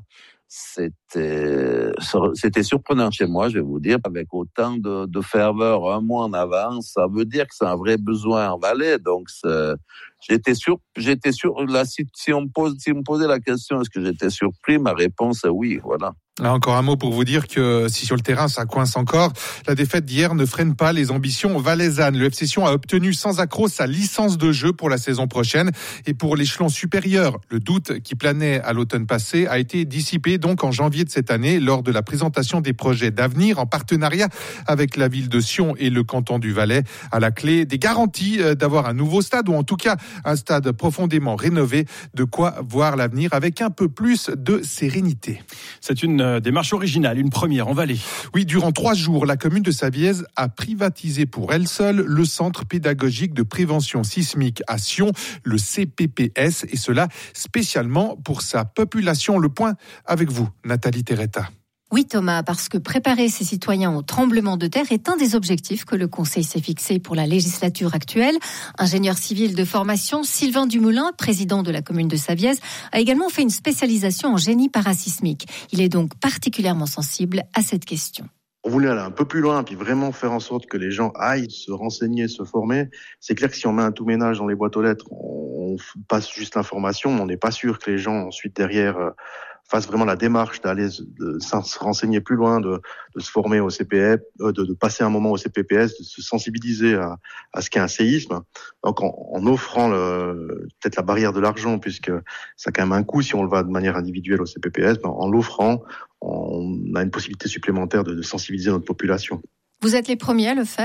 c'était, c'était surprenant chez moi, je vais vous dire, avec autant de, de ferveur un mois en avance, ça veut dire que c'est un vrai besoin en Valais. Donc, c'est, j'étais sûr, j'étais sûr, là, si, si on me pose, si on me posait la question, est-ce que j'étais surpris? Ma réponse est oui, voilà. Là, encore un mot pour vous dire que si sur le terrain ça coince encore, la défaite d'hier ne freine pas les ambitions valaisannes. Le F C Sion a obtenu sans accroc sa licence de jeu pour la saison prochaine. Et pour l'échelon supérieur, le doute qui planait à l'automne passé a été dissipé donc en janvier de cette année lors de la présentation des projets d'avenir en partenariat avec la ville de Sion et le canton du Valais. À la clé, des garanties d'avoir un nouveau stade ou en tout cas un stade profondément rénové, de quoi voir l'avenir avec un peu plus de sérénité. C'est une démarche originale, une première en Valais. Oui, durant trois jours, la commune de Savièse a privatisé pour elle seule le centre pédagogique de prévention sismique à Sion, le C P P S, et cela spécialement pour sa population. Le point avec vous, Nathalie Terretta. Oui Thomas, parce que préparer ses citoyens au tremblement de terre est un des objectifs que le Conseil s'est fixé pour la législature actuelle. Ingénieur civil de formation, Sylvain Dumoulin, président de la commune de Savièse, a également fait une spécialisation en génie parasismique. Il est donc particulièrement sensible à cette question. On voulait aller un peu plus loin, puis vraiment faire en sorte que les gens aillent se renseigner, se former. C'est clair que si on met un tout ménage dans les boîtes aux lettres, on passe juste l'information, mais on n'est pas sûr que les gens ensuite derrière fassent vraiment la démarche d'aller de se renseigner plus loin, de, de se former au C P F, de, de passer un moment au C P P S, de se sensibiliser à, à ce qu'est un séisme. Donc en, en offrant le, peut-être la barrière de l'argent, puisque ça a quand même un coût si on le va de manière individuelle au C P P S, ben en l'offrant, on a une possibilité supplémentaire de, de sensibiliser notre population. Vous êtes les premiers à le faire ?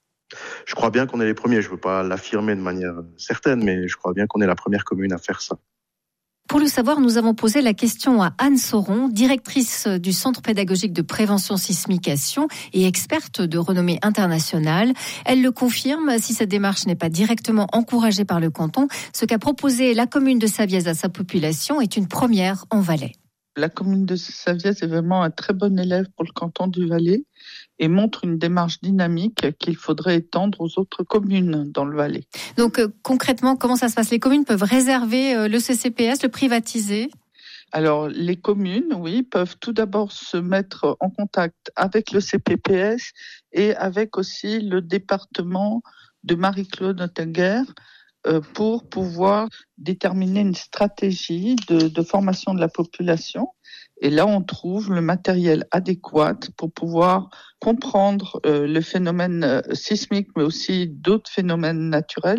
Je crois bien qu'on est les premiers. Je ne veux pas l'affirmer de manière certaine, mais je crois bien qu'on est la première commune à faire ça. Pour le savoir, nous avons posé la question à Anne Sauron, directrice du Centre pédagogique de prévention sismique à Sion et experte de renommée internationale. Elle le confirme, si cette démarche n'est pas directement encouragée par le canton, ce qu'a proposé la commune de Savièse à sa population est une première en Valais. La commune de Savièse est vraiment un très bon élève pour le canton du Valais et montre une démarche dynamique qu'il faudrait étendre aux autres communes dans le Valais. Donc euh, concrètement, comment ça se passe ? Les communes peuvent réserver euh, le C C P S, le privatiser ? Alors, les communes, oui, peuvent tout d'abord se mettre en contact avec le C P P S et avec aussi le département de Marie-Claude Nottinguer pour pouvoir déterminer une stratégie de, de formation de la population. Et là, on trouve le matériel adéquat pour pouvoir comprendre euh, le phénomène sismique, mais aussi d'autres phénomènes naturels,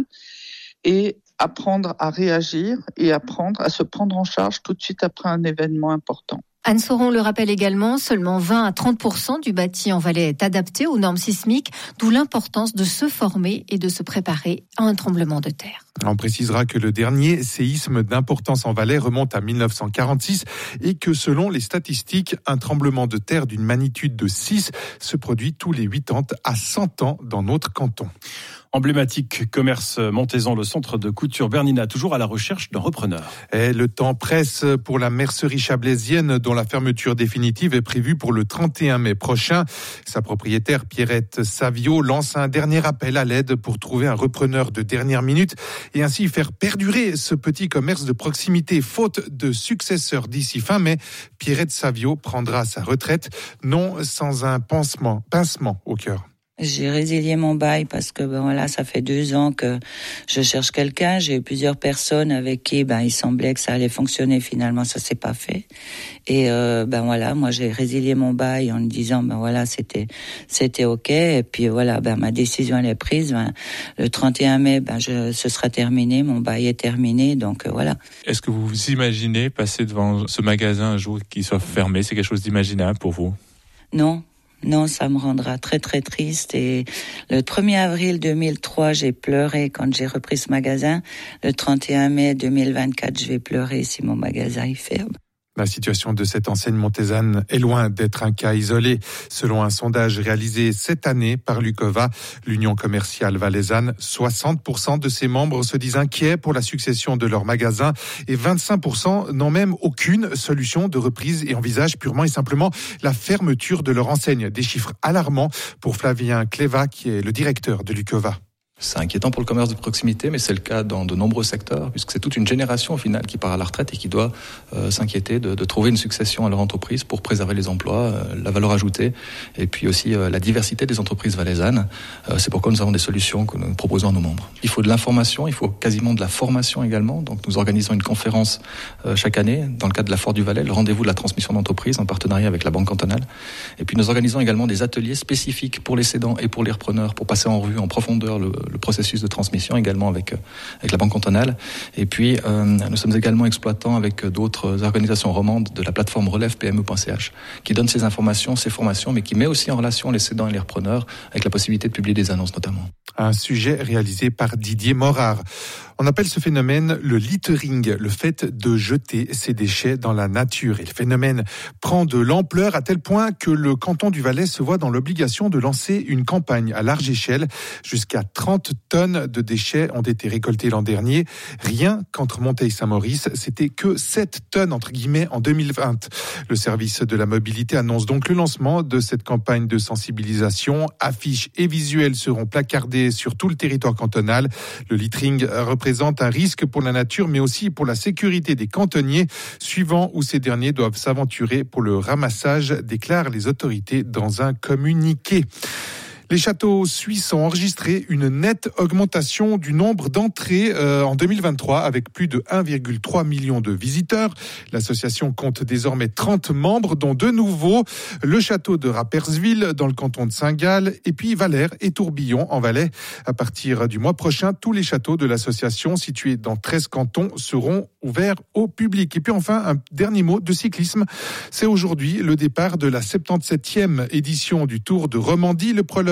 et apprendre à réagir et apprendre à se prendre en charge tout de suite après un événement important. Anne Sauron le rappelle également, seulement vingt à trente pour cent du bâti en Valais est adapté aux normes sismiques, d'où l'importance de se former et de se préparer à un tremblement de terre. On précisera que le dernier séisme d'importance en Valais remonte à dix-neuf cent quarante-six et que selon les statistiques, un tremblement de terre d'une magnitude de six se produit tous les quatre-vingts à cent ans dans notre canton. Emblématique commerce Montezan, le centre de couture Bernina, toujours à la recherche d'un repreneur. Et le temps presse pour la mercerie chablaisienne dont la fermeture définitive est prévue pour le trente et un mai prochain. Sa propriétaire Pierrette Savio lance un dernier appel à l'aide pour trouver un repreneur de dernière minute et ainsi faire perdurer ce petit commerce de proximité. Faute de successeur d'ici fin mai, Pierrette Savio prendra sa retraite, non sans un pansement, pincement au cœur. J'ai résilié mon bail parce que ben voilà, ça fait deux ans que je cherche quelqu'un. J'ai eu plusieurs personnes avec qui ben il semblait que ça allait fonctionner. Finalement, ça s'est pas fait. Et euh, ben voilà, moi j'ai résilié mon bail en me disant ben voilà, c'était c'était ok. Et puis voilà, ben ma décision elle est prise. Ben, le trente et un mai, ben je, ce sera terminé. Mon bail est terminé, donc euh, voilà. Est-ce que vous vous imaginez passer devant ce magasin un jour qui soit fermé ? C'est quelque chose d'imaginable pour vous ? Non. Non, ça me rendra très très triste. Et le premier avril deux mille trois, j'ai pleuré quand j'ai repris ce magasin. Le trente et un mai deux mille vingt-quatre, je vais pleurer si mon magasin il ferme. La situation de cette enseigne montezane est loin d'être un cas isolé. Selon un sondage réalisé cette année par l'Ucova, l'Union commerciale valaisanne, soixante pour cent de ses membres se disent inquiets pour la succession de leur magasin et vingt-cinq pour cent n'ont même aucune solution de reprise et envisagent purement et simplement la fermeture de leur enseigne. Des chiffres alarmants pour Flavien Cléva, qui est le directeur de l'Ucova. C'est inquiétant pour le commerce de proximité, mais c'est le cas dans de nombreux secteurs, puisque c'est toute une génération au final qui part à la retraite et qui doit euh, s'inquiéter de, de trouver une succession à leur entreprise pour préserver les emplois, euh, la valeur ajoutée, et puis aussi euh, la diversité des entreprises valaisannes. Euh, c'est pourquoi nous avons des solutions que nous proposons à nos membres. Il faut de l'information, il faut quasiment de la formation également. Donc nous organisons une conférence euh, chaque année dans le cadre de la Foire du Valais, le rendez-vous de la transmission d'entreprise en partenariat avec la Banque cantonale. Et puis nous organisons également des ateliers spécifiques pour les cédants et pour les repreneurs pour passer en revue en profondeur le le processus de transmission également avec avec la Banque cantonale. Et puis euh, nous sommes également exploitants avec d'autres organisations romandes de la plateforme relève P M E point C H qui donne ces informations, ces formations, mais qui met aussi en relation les cédants et les repreneurs avec la possibilité de publier des annonces notamment. Un sujet réalisé par Didier Morard. On appelle ce phénomène le littering, le fait de jeter ses déchets dans la nature. Et le phénomène prend de l'ampleur à tel point que le canton du Valais se voit dans l'obligation de lancer une campagne à large échelle. Jusqu'à trente tonnes de déchets ont été récoltés l'an dernier. Rien qu'entre Monteil et Saint-Maurice, c'était que sept tonnes entre guillemets en deux mille vingt. Le service de la mobilité annonce donc le lancement de cette campagne de sensibilisation. Affiches et visuels seront placardés sur tout le territoire cantonal. Le littering représente présente un risque pour la nature, mais aussi pour la sécurité des cantonniers, suivant où ces derniers doivent s'aventurer pour le ramassage, déclarent les autorités dans un communiqué. Les châteaux suisses ont enregistré une nette augmentation du nombre d'entrées euh, en deux mille vingt-trois avec plus de un virgule trois million de visiteurs. L'association compte désormais trente membres, dont deux nouveaux, le château de Rapperswil dans le canton de Saint-Gall et puis Valère et Tourbillon en Valais. À partir du mois prochain, tous les châteaux de l'association situés dans treize cantons seront ouverts au public. Et puis enfin, un dernier mot de cyclisme. C'est aujourd'hui le départ de la soixante-dix-septième édition du Tour de Romandie. Le prologue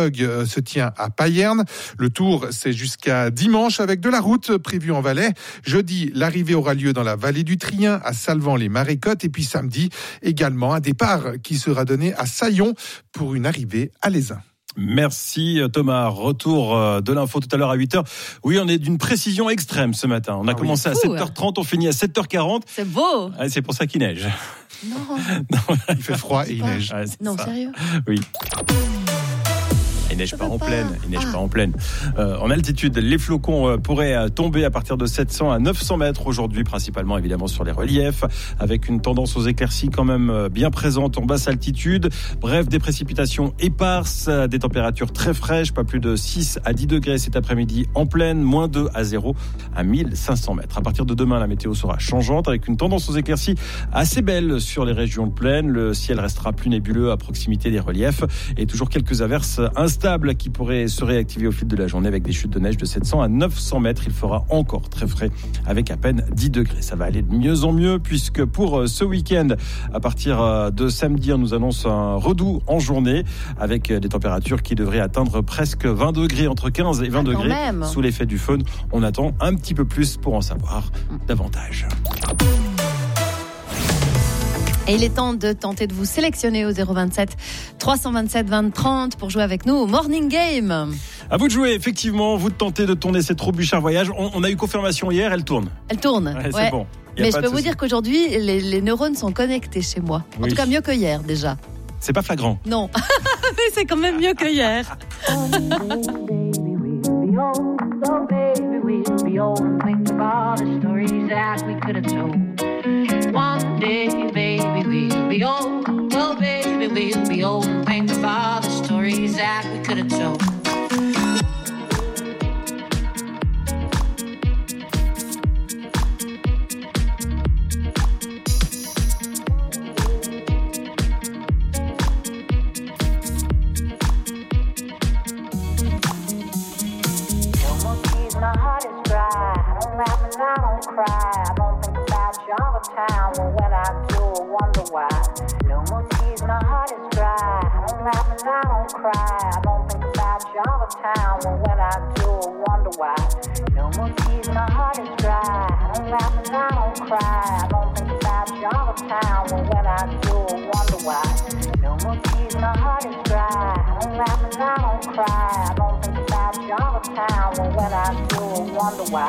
Dog euh, se tient à Payerne. Le Tour, c'est jusqu'à dimanche avec de la route prévue en Valais. Jeudi, l'arrivée aura lieu dans la vallée du Trien, à Salvan-les-Marécottes. Et puis samedi, également un départ qui sera donné à Saillon pour une arrivée à Lézin. Merci Thomas. Retour de l'info tout à l'heure à huit heures. Oui, on est d'une précision extrême ce matin. On a ah commencé oui, fou, à sept heures trente, on finit à sept heures quarante. C'est beau. Ah, c'est pour ça qu'il neige. Non. non. Il fait froid et il neige. Ah, non, ça. Sérieux ? Oui. Il neige pas en pleine, il neige ah. pas en pleine. Euh, en altitude, les flocons euh, pourraient tomber à partir de sept cents à neuf cents mètres aujourd'hui, principalement évidemment sur les reliefs, avec une tendance aux éclaircies quand même euh, bien présente en basse altitude. Bref, des précipitations éparses, des températures très fraîches, pas plus de six à dix degrés cet après-midi en plaine, moins deux à zéro à mille cinq cents mètres. À partir de demain, la météo sera changeante avec une tendance aux éclaircies assez belle sur les régions de plaine. Le ciel restera plus nébuleux à proximité des reliefs et toujours quelques averses instables qui pourrait se réactiver au fil de la journée avec des chutes de neige de sept cents à neuf cents mètres. Il fera encore très frais avec à peine dix degrés. Ça va aller de mieux en mieux puisque pour ce week-end, à partir de samedi, on nous annonce un redout en journée avec des températures qui devraient atteindre presque vingt degrés, entre quinze et vingt ah, degrés. Même. Sous l'effet du faune, on attend un petit peu plus pour en savoir davantage. Et il est temps de tenter de vous sélectionner au zéro vingt-sept trois cent vingt-sept vingt trente pour jouer avec nous au Morning Game. À vous de jouer, effectivement, vous de tenter de tourner cette Robuchard Voyage. On, on a eu confirmation hier, elle tourne. Elle tourne, ouais. C'est ouais. bon. Mais je peux vous dire qu'aujourd'hui, les, les neurones sont connectés chez moi. En oui. tout cas, mieux que hier déjà. C'est pas flagrant. Non, mais c'est quand même mieux que hier. One day, baby, we'll be old. Oh, baby, we'll be old and think about the stories that we could have told. No more tears, my heart is dry. I don't laugh and I don't cry. I don't think about you all the time. Well, when I do, I wonder why. No more tears, my heart is dry. I don't laugh and I don't cry. I don't think about you all the time. Well, when I do, I wonder why. No more tears, my heart is dry. I don't laugh and I don't cry. I don't think about you all the time. Well, when I do, I wonder why. No more tears, my heart is dry. I don't laugh and I don't cry. I don't think about you all the time. Well, when I do, I wonder why.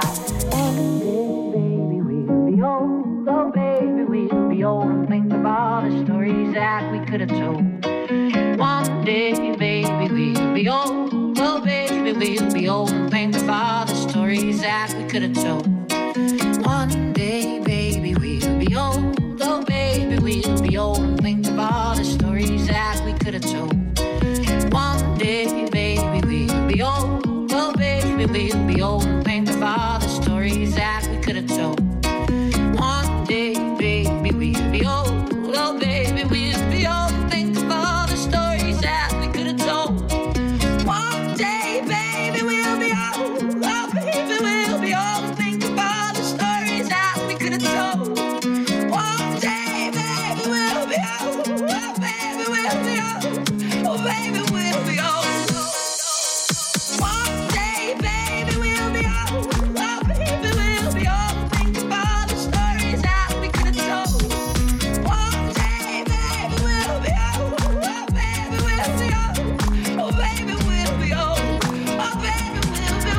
Be old, oh baby, we'll be old and think of all the stories that we could have told. One day, baby, we'll be old, oh baby, we'll be old and think of all the stories that we could have told. One day, baby, we'll be old, oh baby, we'll be old and think of all the stories that we could have told. One day, baby, we'll be old, oh baby, we'll be old and think of all the stories that we could have told. One day, baby, we'll be old. Oh, baby, we'll be old. Think of all the stories that we could have told. One day, baby, we'll be old. Oh, baby, we'll be old. Think of all the stories that we could have told. One day, baby, we'll be old. Oh, baby, we'll be old. Oh, baby, we'll be old. One day, baby, we'll be old. Oh, baby, we'll be old. Think of all the stories that we could have told. One day, baby, we'll be old. Oh, baby, we'll be old. Oh, baby, we'll be old. Oh, baby, we'll be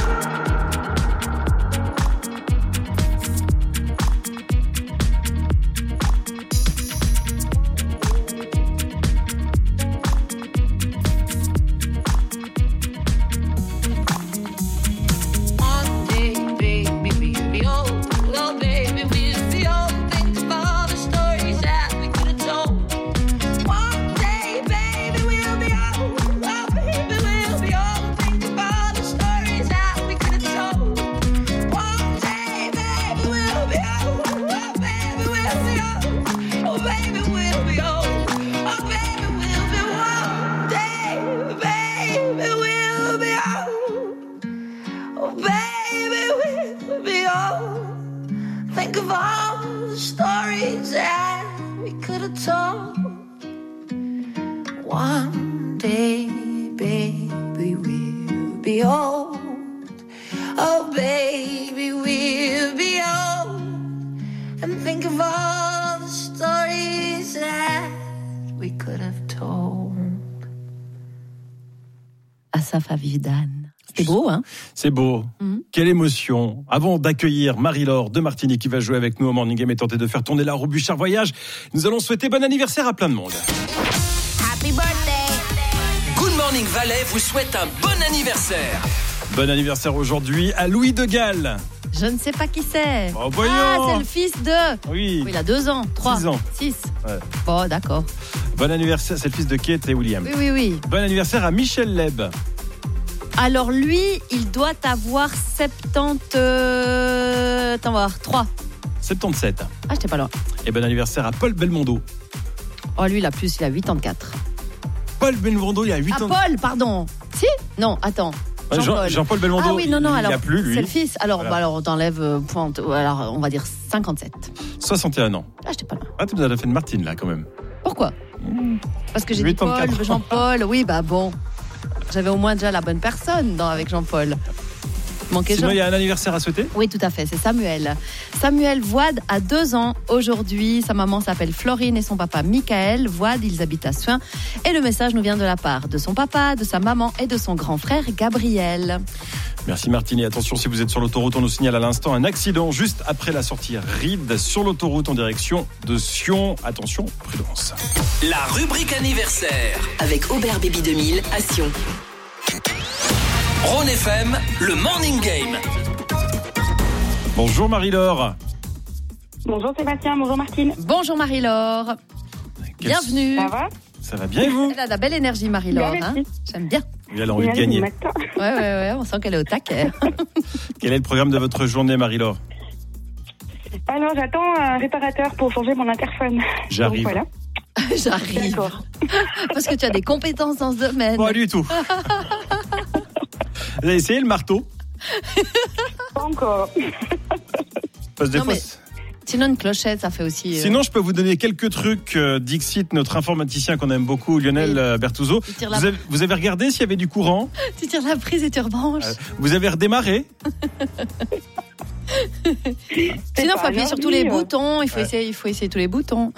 One day, baby, we'll be old. Oh, baby, we'll be old. Think of all the stories that we could have told. One day, baby, we'll be old. Oh, baby, we'll be old. Think of all the stories that we could have told. One day, baby, we'll be old. Oh, baby, we'll be old. Oh, baby, we'll be old. Oh, baby, we'll be one day, baby, we'll be old. Oh, baby, we'll be old. Think of all the stories that we could have told. One day, baby. be old. Oh, baby, we'll be old. And think of all the stories that we could have told. Asaf Avidan. C'est beau, hein? C'est beau. Mm-hmm. Quelle émotion. Avant d'accueillir Marie-Laure de Martigny qui va jouer avec nous au Morning Game et tenter de faire tourner la roue Bouchard Voyage, nous allons souhaiter bon anniversaire à plein de monde. Happy birthday! Good Morning Valais vous souhaite un bon anniversaire. Bon anniversaire aujourd'hui à Louis de Galles. Je ne sais pas qui c'est. Oh, voyons. Ah, c'est le fils de... Oui. Il a deux ans, trois. Six ans. Six. Ouais. Bon, d'accord. Bon anniversaire, c'est le fils de Kate et William. Oui, oui, oui. Bon anniversaire à Michel Leb. Alors lui, il doit avoir soixante-dix... Euh... Attends, voir, trois. soixante-dix-sept. Ah, j'étais pas loin. Et bon anniversaire à Paul Belmondo. Oh, lui, il a plus, il a quatre-vingt-quatre. Paul Belmondo, il a huit ah, ans. Ah, Paul, pardon. Si? Non, attends. Jean-Paul. Jean-Paul Belmondo, ah, oui, non, non, il alors, n'y a plus, lui. C'est le fils. Alors, voilà. bah, alors on t'enlève, euh, point, alors, on va dire cinquante-sept. soixante et un ans. Ah, j'étais pas loin. Ah, tu nous as fait de Martine, là, quand même. Pourquoi? Parce que j'ai dit Paul, Jean-Paul. Oui, bah bon. J'avais au moins déjà la bonne personne dans, avec Jean-Paul. Manquait Sinon, Jean... il y a un anniversaire à souhaiter? Oui, tout à fait, c'est Samuel. Samuel Voide a deux ans aujourd'hui. Sa maman s'appelle Florine et son papa Michael. Voide, ils habitent à Soin. Et le message nous vient de la part de son papa, de sa maman et de son grand frère Gabriel. Merci Martine. Et attention, si vous êtes sur l'autoroute, on nous signale à l'instant un accident juste après la sortie Ride sur l'autoroute en direction de Sion. Attention, prudence. La rubrique anniversaire avec Aubert Baby deux mille à Sion. Rhône F M, le Morning Game. Bonjour Marie-Laure. Bonjour Sébastien, bonjour Martine. Bonjour Marie-Laure. Quel... Bienvenue. Ça va? Ça va bien et vous? Elle a de la belle énergie Marie-Laure. Hein, j'aime bien. Oui, elle a envie de gagner. Ouais, ouais, ouais, on sent qu'elle est au taquet. Quel est le programme de votre journée Marie-Laure? Alors j'attends un réparateur pour changer mon interphone. J'arrive. Donc, voilà. J'arrive. D'accord. Parce que tu as des compétences dans ce domaine. Pas du tout. Vous avez essayé le marteau? Pas encore. Parce des non, fois, mais sinon, une clochette, ça fait aussi... Euh... Sinon, je peux vous donner quelques trucs. Euh, Dixit, notre informaticien qu'on aime beaucoup, Lionel oui. euh, Bertuzzo. La... Vous, avez, vous avez regardé s'il y avait du courant? Tu tires la prise et tu rebranches. Euh, vous avez redémarré? Sinon, il faut appuyer sur tous les boutons. Il faut, ouais. essayer, il faut essayer tous les boutons.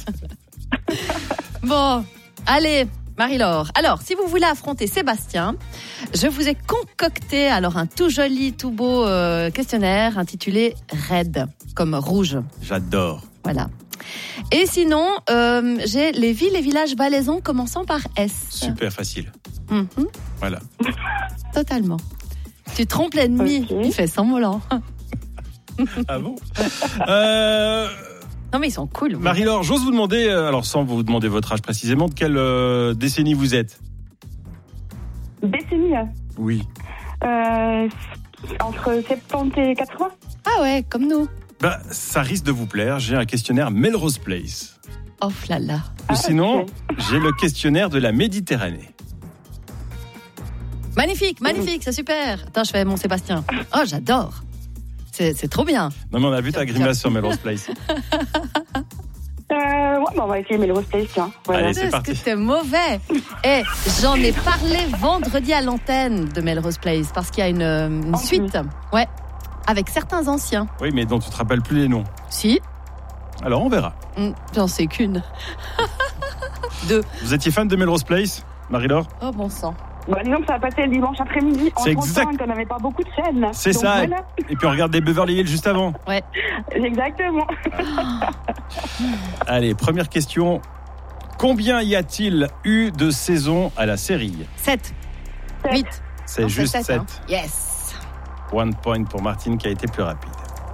Bon, allez... Marie-Laure, alors, si vous voulez affronter Sébastien, je vous ai concocté alors un tout joli, tout beau euh, questionnaire intitulé Red, comme rouge. J'adore. Voilà. Et sinon, euh, j'ai les villes et villages valaisans commençant par S. Super facile. Mm-hmm. Voilà. Totalement. Tu trompes l'ennemi, okay. Il fait semblant. Ah bon euh... Non mais ils sont cool. Oui. Marie-Laure, j'ose vous demander, alors sans vous demander votre âge précisément, de quelle euh, décennie vous êtes? Décennie? Oui. Euh, entre soixante-dix et quatre-vingts. Ah ouais, comme nous. Bah, ça risque de vous plaire, j'ai un questionnaire Melrose Place. Oh là là. Ou ah, sinon, okay. J'ai le questionnaire de la Méditerranée. Magnifique, magnifique, c'est super. Attends, je fais mon Sébastien. Oh, j'adore. C'est, c'est trop bien. Non, mais on a vu ta grimace sur Melrose Place. Euh, ouais, bah on va essayer Melrose Place, tiens. Voilà. Allez, c'est Est-ce parti. que c'est mauvais? Eh, j'en ai parlé vendredi à l'antenne de Melrose Place parce qu'il y a une, une oh, suite. Oui. Ouais, avec certains anciens. Oui, mais dont tu te rappelles plus les noms. Si. Alors, on verra. Mmh, j'en sais qu'une. Deux. Vous étiez fan de Melrose Place, Marie-Laure? Oh, bon sang. Bah, disons que ça a passé le dimanche après-midi. En c'est exact. On n'avait pas beaucoup de chaînes. C'est donc ça. Voilà. Et puis on regarde des Beverly Hills juste avant. Ouais. Exactement. Allez, première question. Combien y a-t-il eu de saisons à la série? Sept. Huit. C'est non, juste c'est sept. sept. Hein. Yes. One point pour Martine qui a été plus rapide.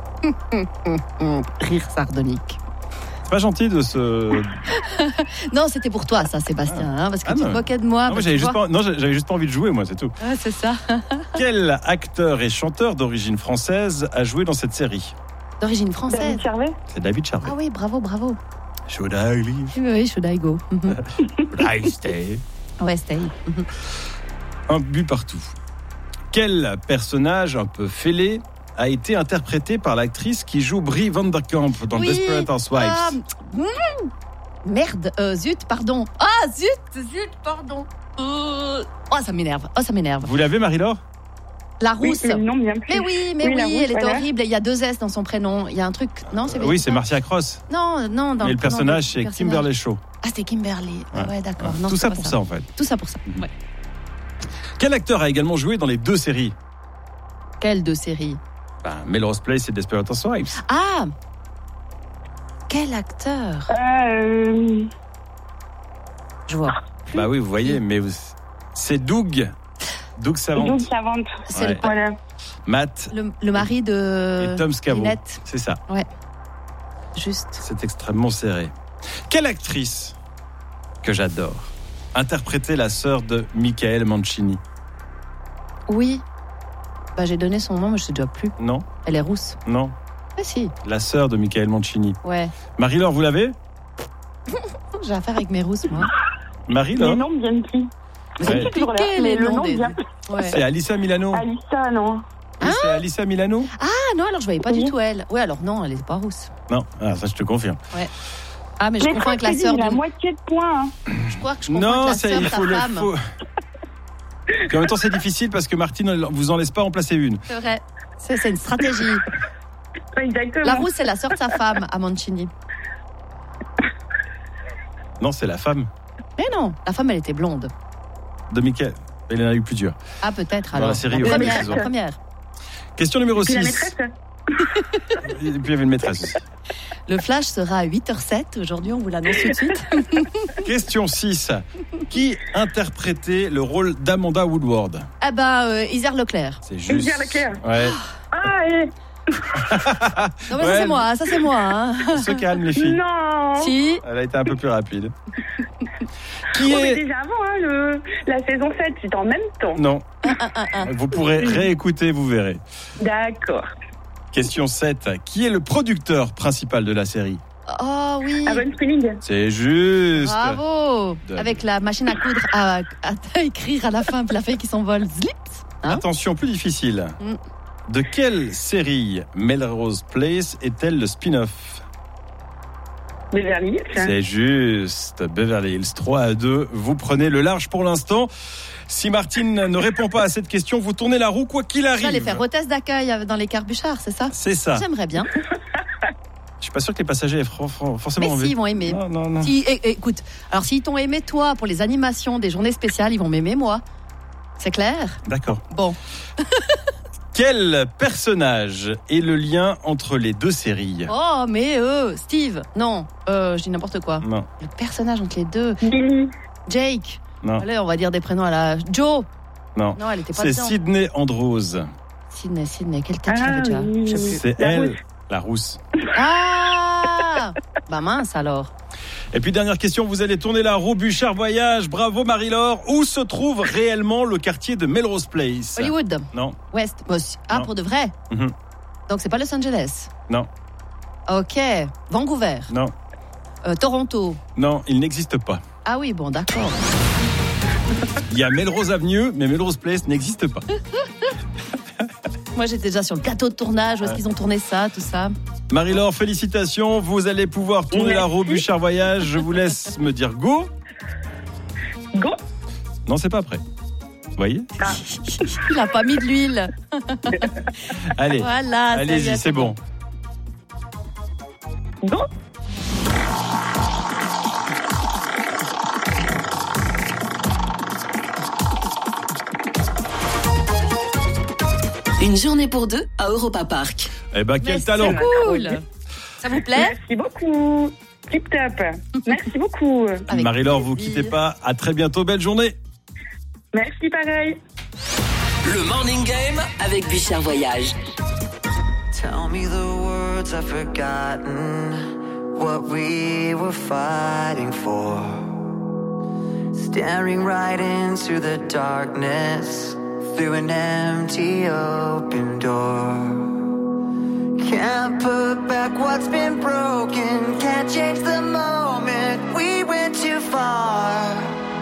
Rire sardonique. C'est pas gentil de se... Non, c'était pour toi, ça, Sébastien, hein, parce que ah, tu non. te moquais de moi. Non, j'avais juste, pas... non, j'avais juste pas envie de jouer, moi, c'est tout. Ah, c'est ça. Quel acteur et chanteur d'origine française a joué dans cette série? D'origine française? David Charvet. C'est David Charvet. Ah oui, bravo, bravo. Should I leave? Oui, oui, should I go? Should I stay? Ouais, stay. Un but partout. Quel personnage un peu fêlé a été interprété par l'actrice qui joue Brie Van Der Kamp dans oui, Desperate Housewives. Euh, mm, merde, euh, zut, pardon. Ah, zut, zut, pardon. Euh, Oh, ça m'énerve. Oh, ça m'énerve. Vous l'avez, Marie-Laure? La rousse. Oui, mais non, bien plus. Mais oui, mais Oui, oui, la rousse, elle était voilà. horrible. Il y a deux S dans son prénom. Il y a un truc. Non, c'est Oui, c'est Marcia Cross. Non, non, dans Et le prénom personnage, du c'est personnage. Kimberly Shaw. Ah, c'était Kimberly. Ah ouais, d'accord. Non, Tout c'est ça pas pour ça, en fait. Tout ça pour ça. Ouais. Quel acteur a également joué dans les deux séries? Quelle deux séries? Ben, Melrose Place et Desperate Housewives. Ah, quel acteur? Euh... Je vois. Bah oui, vous voyez, mais vous- c'est Doug. Doug Savant. Doug Savante. C'est Ouais. le, Voilà. Matt le, le mari de. et Tom Scavo. Lynette. C'est ça. Ouais. Juste. C'est extrêmement serré. Quelle actrice que j'adore interprétait la sœur de Michael Mancini? Oui. Bah, j'ai donné son nom, mais je sais déjà plus. Non, Elle est rousse. non. Ah, si. La sœur de Michael Mancini. Ouais. Marie-Laure, vous l'avez? J'ai affaire avec mes rousses, moi. Marie-Laure? Les noms ne viennent plus. Ouais. C'est toujours là, Piquez mais les le noms nom des- vient plus. Ouais. C'est Alissa Milano. Alissa, non. Oui, c'est Alissa Milano? Ah non, alors je voyais pas du tout elle. Ouais, alors non, elle est pas rousse. Non, ah, ça je te confirme. Ouais. Ah, mais je Mais confonds quand avec la tu dis, sœur il a de... moitié de points. hein. Je crois que je confonds Non, avec la c'est sœur de il sa faut le femme. faut. Puis en même temps, c'est difficile parce que Martine elle vous en laisse pas en placer une. C'est vrai. C'est, c'est une stratégie. Exactement. La rousse, c'est la sœur de sa femme, à Mancini. Non, c'est la femme Mais non, la femme, elle était blonde. de Michael. Elle en a eu plusieurs. Ah, peut-être Dans alors. la série, la ouais, première, saison. la première. Question numéro Puis la six. maîtresse. Et puis il y avait une maîtresse aussi. Le flash sera à huit heures sept. Aujourd'hui, on vous l'annonce tout de suite. Question six. Qui interprétait le rôle d'Amanda Woodward? Ah bah, euh, Isère Leclerc. C'est juste. Isère Leclerc. Ouais. Ah, et... Non, mais ça, Ouais. c'est moi, ça, c'est moi. Hein. On se calme, les filles. Non. Si. Elle a été un peu plus rapide. Qui On est est. déjà avant, hein, le... la saison sept, c'est en même temps. Non. Un, un, un, un. Vous pourrez réécouter, vous verrez. D'accord. Question sept. Qui est le producteur principal de la série? Oh oui. Aaron Spelling. C'est juste. Bravo. De- Avec la machine à coudre à, à écrire à la fin, puis la feuille qui s'envole. Zlip. Hein? Attention, plus difficile. Mm. De quelle série Melrose Place est-elle le spin-off? Beverly Hills. C'est juste. Beverly Hills. trois à deux. Vous prenez le large pour l'instant. Si Martine ne répond pas à cette question, vous tournez la roue quoi qu'il Vous allez arrive. faire hôtesse d'accueil dans les Carbuchards, c'est ça? C'est ça. J'aimerais bien. Je suis pas sûr que les passagers aient fr- fr- forcément Mais envie. si, ils vont aimer. Non, non, non. Si, é- écoute, alors s'ils t'ont aimé toi pour les animations des journées spéciales, ils vont m'aimer moi. C'est clair? D'accord. Bon. Quel personnage est le lien entre les deux séries? Oh, mais euh, Steve. Non, euh, je dis n'importe quoi. Non, Le personnage entre les deux. Billy. Jake. non, Allez, on va dire des prénoms à la... Joe. non. Non, elle était pas C'est dedans. Sydney Andrews. Sydney, Sydney. Quelle tête Ah, j'avais déjà? oui, Je sais oui. plus. C'est La elle, rousse. la rousse. Ah bah mince alors. Et puis dernière question, vous allez tourner la roue Bouchard Voyage. Bravo Marie-Laure. Où se trouve réellement le quartier de Melrose Place? Hollywood. Non. West. Bon, si- ah, Non. pour de vrai? Mhm. Donc c'est pas Los Angeles. Non, Ok. Vancouver. non, Euh, Toronto. non, il n'existe pas. Ah oui, bon, d'accord. Il y a Melrose Avenue, mais Melrose Place n'existe pas. Moi, j'étais déjà sur le plateau de tournage. Où est-ce qu'ils ont tourné ça, tout ça? Marie-Laure, félicitations. Vous allez pouvoir tourner Merci. la roue Bouchard Voyage. Je vous laisse me dire go. Go. Non, c'est pas prêt. Vous voyez? Il a pas mis de l'huile. Allez, Voilà. ça y allez-y, est, c'est bon. Go. Une journée pour deux à Europa Park. Eh ben, quel Mais talent. c'est cool. Ça vous plaît? Merci beaucoup. Tip top. Merci beaucoup. Avec Marie-Laure, vous plaisir. quittez pas. À très bientôt. Belle journée. Merci pareil. Le Morning Game Avec Bouchard Voyage. Tell me the words I've forgotten, what we were fighting for. Staring right into the darkness, through an empty open door. Can't put back what's been broken, can't change the moment, we went too far.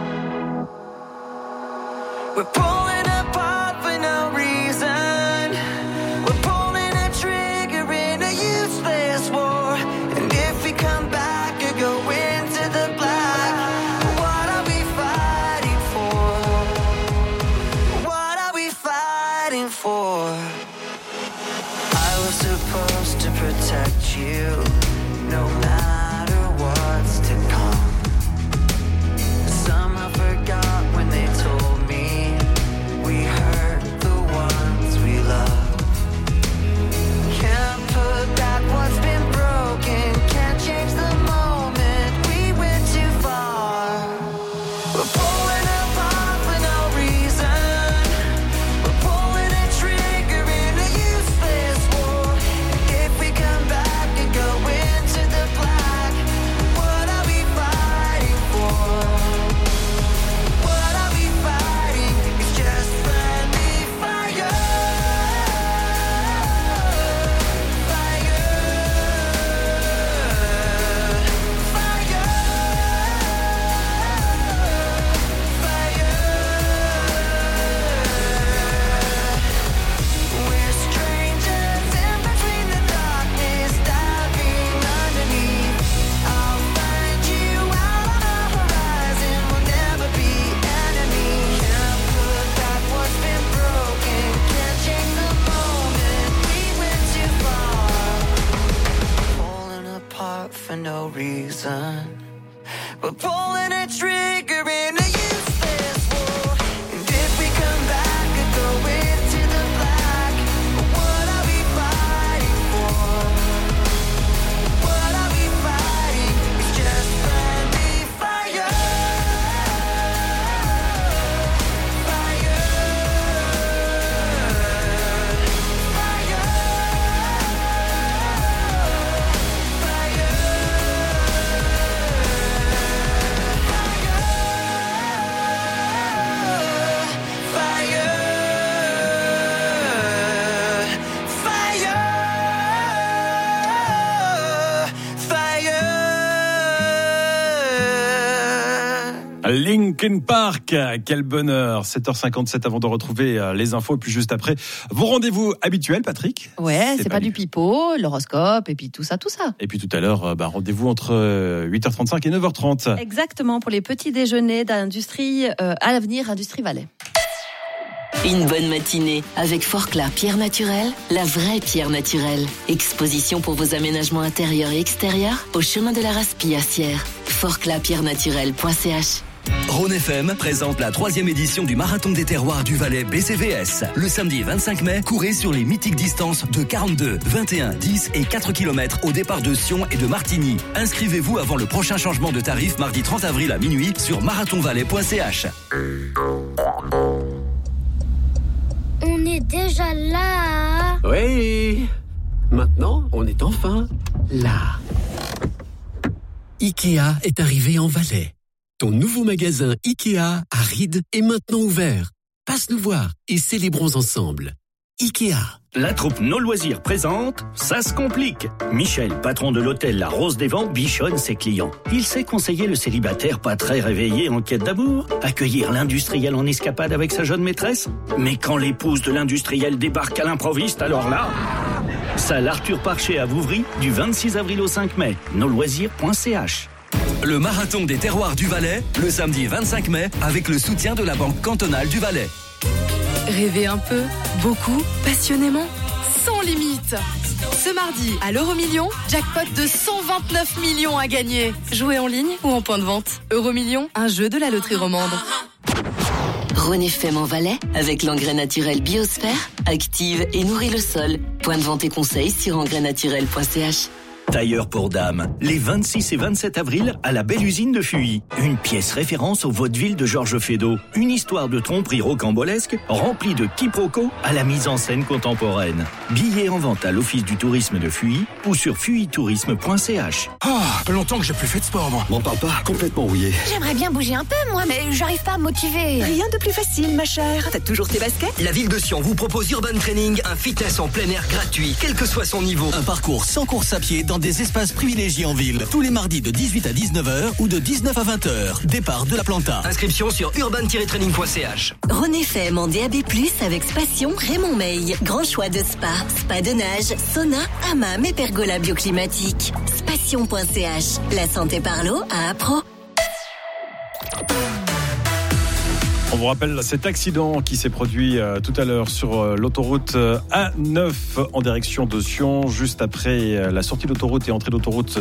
We're pulling apart for no reason. We're pulling a trigger in a useless war. And if we come back and go into the black, what are we fighting for? for no reason. We're pulling a trigger in a useless war. And if we come back and go into the black, what are we fighting for? What are we fighting? It's just friendly fire. Linkin Park, quel bonheur. sept heures cinquante-sept avant de retrouver les infos. Et puis juste après, vos rendez-vous habituels, Patrick. Ouais, c'est, c'est pas, pas du pipeau, l'horoscope et puis tout ça, tout ça. Et puis tout à l'heure, bah, rendez-vous entre huit heures trente-cinq et neuf heures trente. Exactement, pour les petits déjeuners d'industrie euh, à l'avenir, Industrie Valais. Une bonne matinée avec Forclaz Pierre Naturelle, la vraie pierre naturelle. Exposition pour vos aménagements intérieurs et extérieurs au chemin de la Raspie à Sierre. forclaz pierre naturelle point c h. Rhône F M présente la troisième édition du Marathon des Terroirs du Valais B C V S. Le samedi vingt-cinq mai, courez sur les mythiques distances de quarante-deux, vingt et un, dix et quatre kilomètres au départ de Sion et de Martigny. Inscrivez-vous avant le prochain changement de tarif mardi trente avril à minuit sur marathon valais point c h. On est déjà là. Oui. Maintenant, on est enfin là. Ikea est arrivé en Valais. Ton nouveau magasin Ikea à Ried est maintenant ouvert. Passe nous voir et célébrons ensemble. Ikea. La troupe Nos Loisirs présente Ça se complique. Michel, patron de l'hôtel La Rose des Vents, bichonne ses clients. Il sait conseiller le célibataire pas très réveillé en quête d'amour, accueillir l'industriel en escapade avec sa jeune maîtresse. Mais quand l'épouse de l'industriel débarque à l'improviste, alors là... Salle Arthur Parcher à Vouvry, du vingt-six avril au cinq mai. nos loisirs point c h. Le Marathon des Terroirs du Valais, le samedi vingt-cinq mai, avec le soutien de la Banque cantonale du Valais. Rêvez un peu, beaucoup, passionnément, sans limite. Ce mardi, à l'Euromillion, jackpot de cent vingt-neuf millions à gagner. Jouez en ligne ou en point de vente. Euromillion, un jeu de la loterie romande. Rhône F M en Valais, avec l'engrais naturel Biosphère, active et nourrit le sol. Point de vente et conseils sur engrais naturel point c h. Tailleur pour dames, les vingt-six et vingt-sept avril à la Belle Usine de Fuy. Une pièce référence au vaudeville de Georges Feydeau. Une histoire de tromperie rocambolesque remplie de quiproquos à la mise en scène contemporaine. Billets en vente à l'Office du tourisme de Fuy ou sur fuy tourisme point c h. Oh, longtemps que j'ai plus fait de sport, moi. M'en parle pas, complètement rouillé. J'aimerais bien bouger un peu, moi, mais j'arrive pas à me motiver. Rien de plus facile, ma chère. T'as toujours tes baskets ? La ville de Sion vous propose Urban Training, un fitness en plein air gratuit, quel que soit son niveau. Un parcours sans course à pied dans des espaces privilégiés en ville. Tous les mardis de dix-huit à dix-neuf heures ou de dix-neuf à vingt heures. Départ de la Planta. Inscription sur urban tiret training point c h. Rhône F M en D A B plus, avec Spation Raymond Meil. Grand choix de spa, spa de nage, sauna, hammam et pergola bioclimatique. Spation point c h. La santé par l'eau à Appro. On vous rappelle cet accident qui s'est produit euh, tout à l'heure sur euh, l'autoroute euh, A neuf en direction de Sion, juste après euh, la sortie d'autoroute et entrée d'autoroute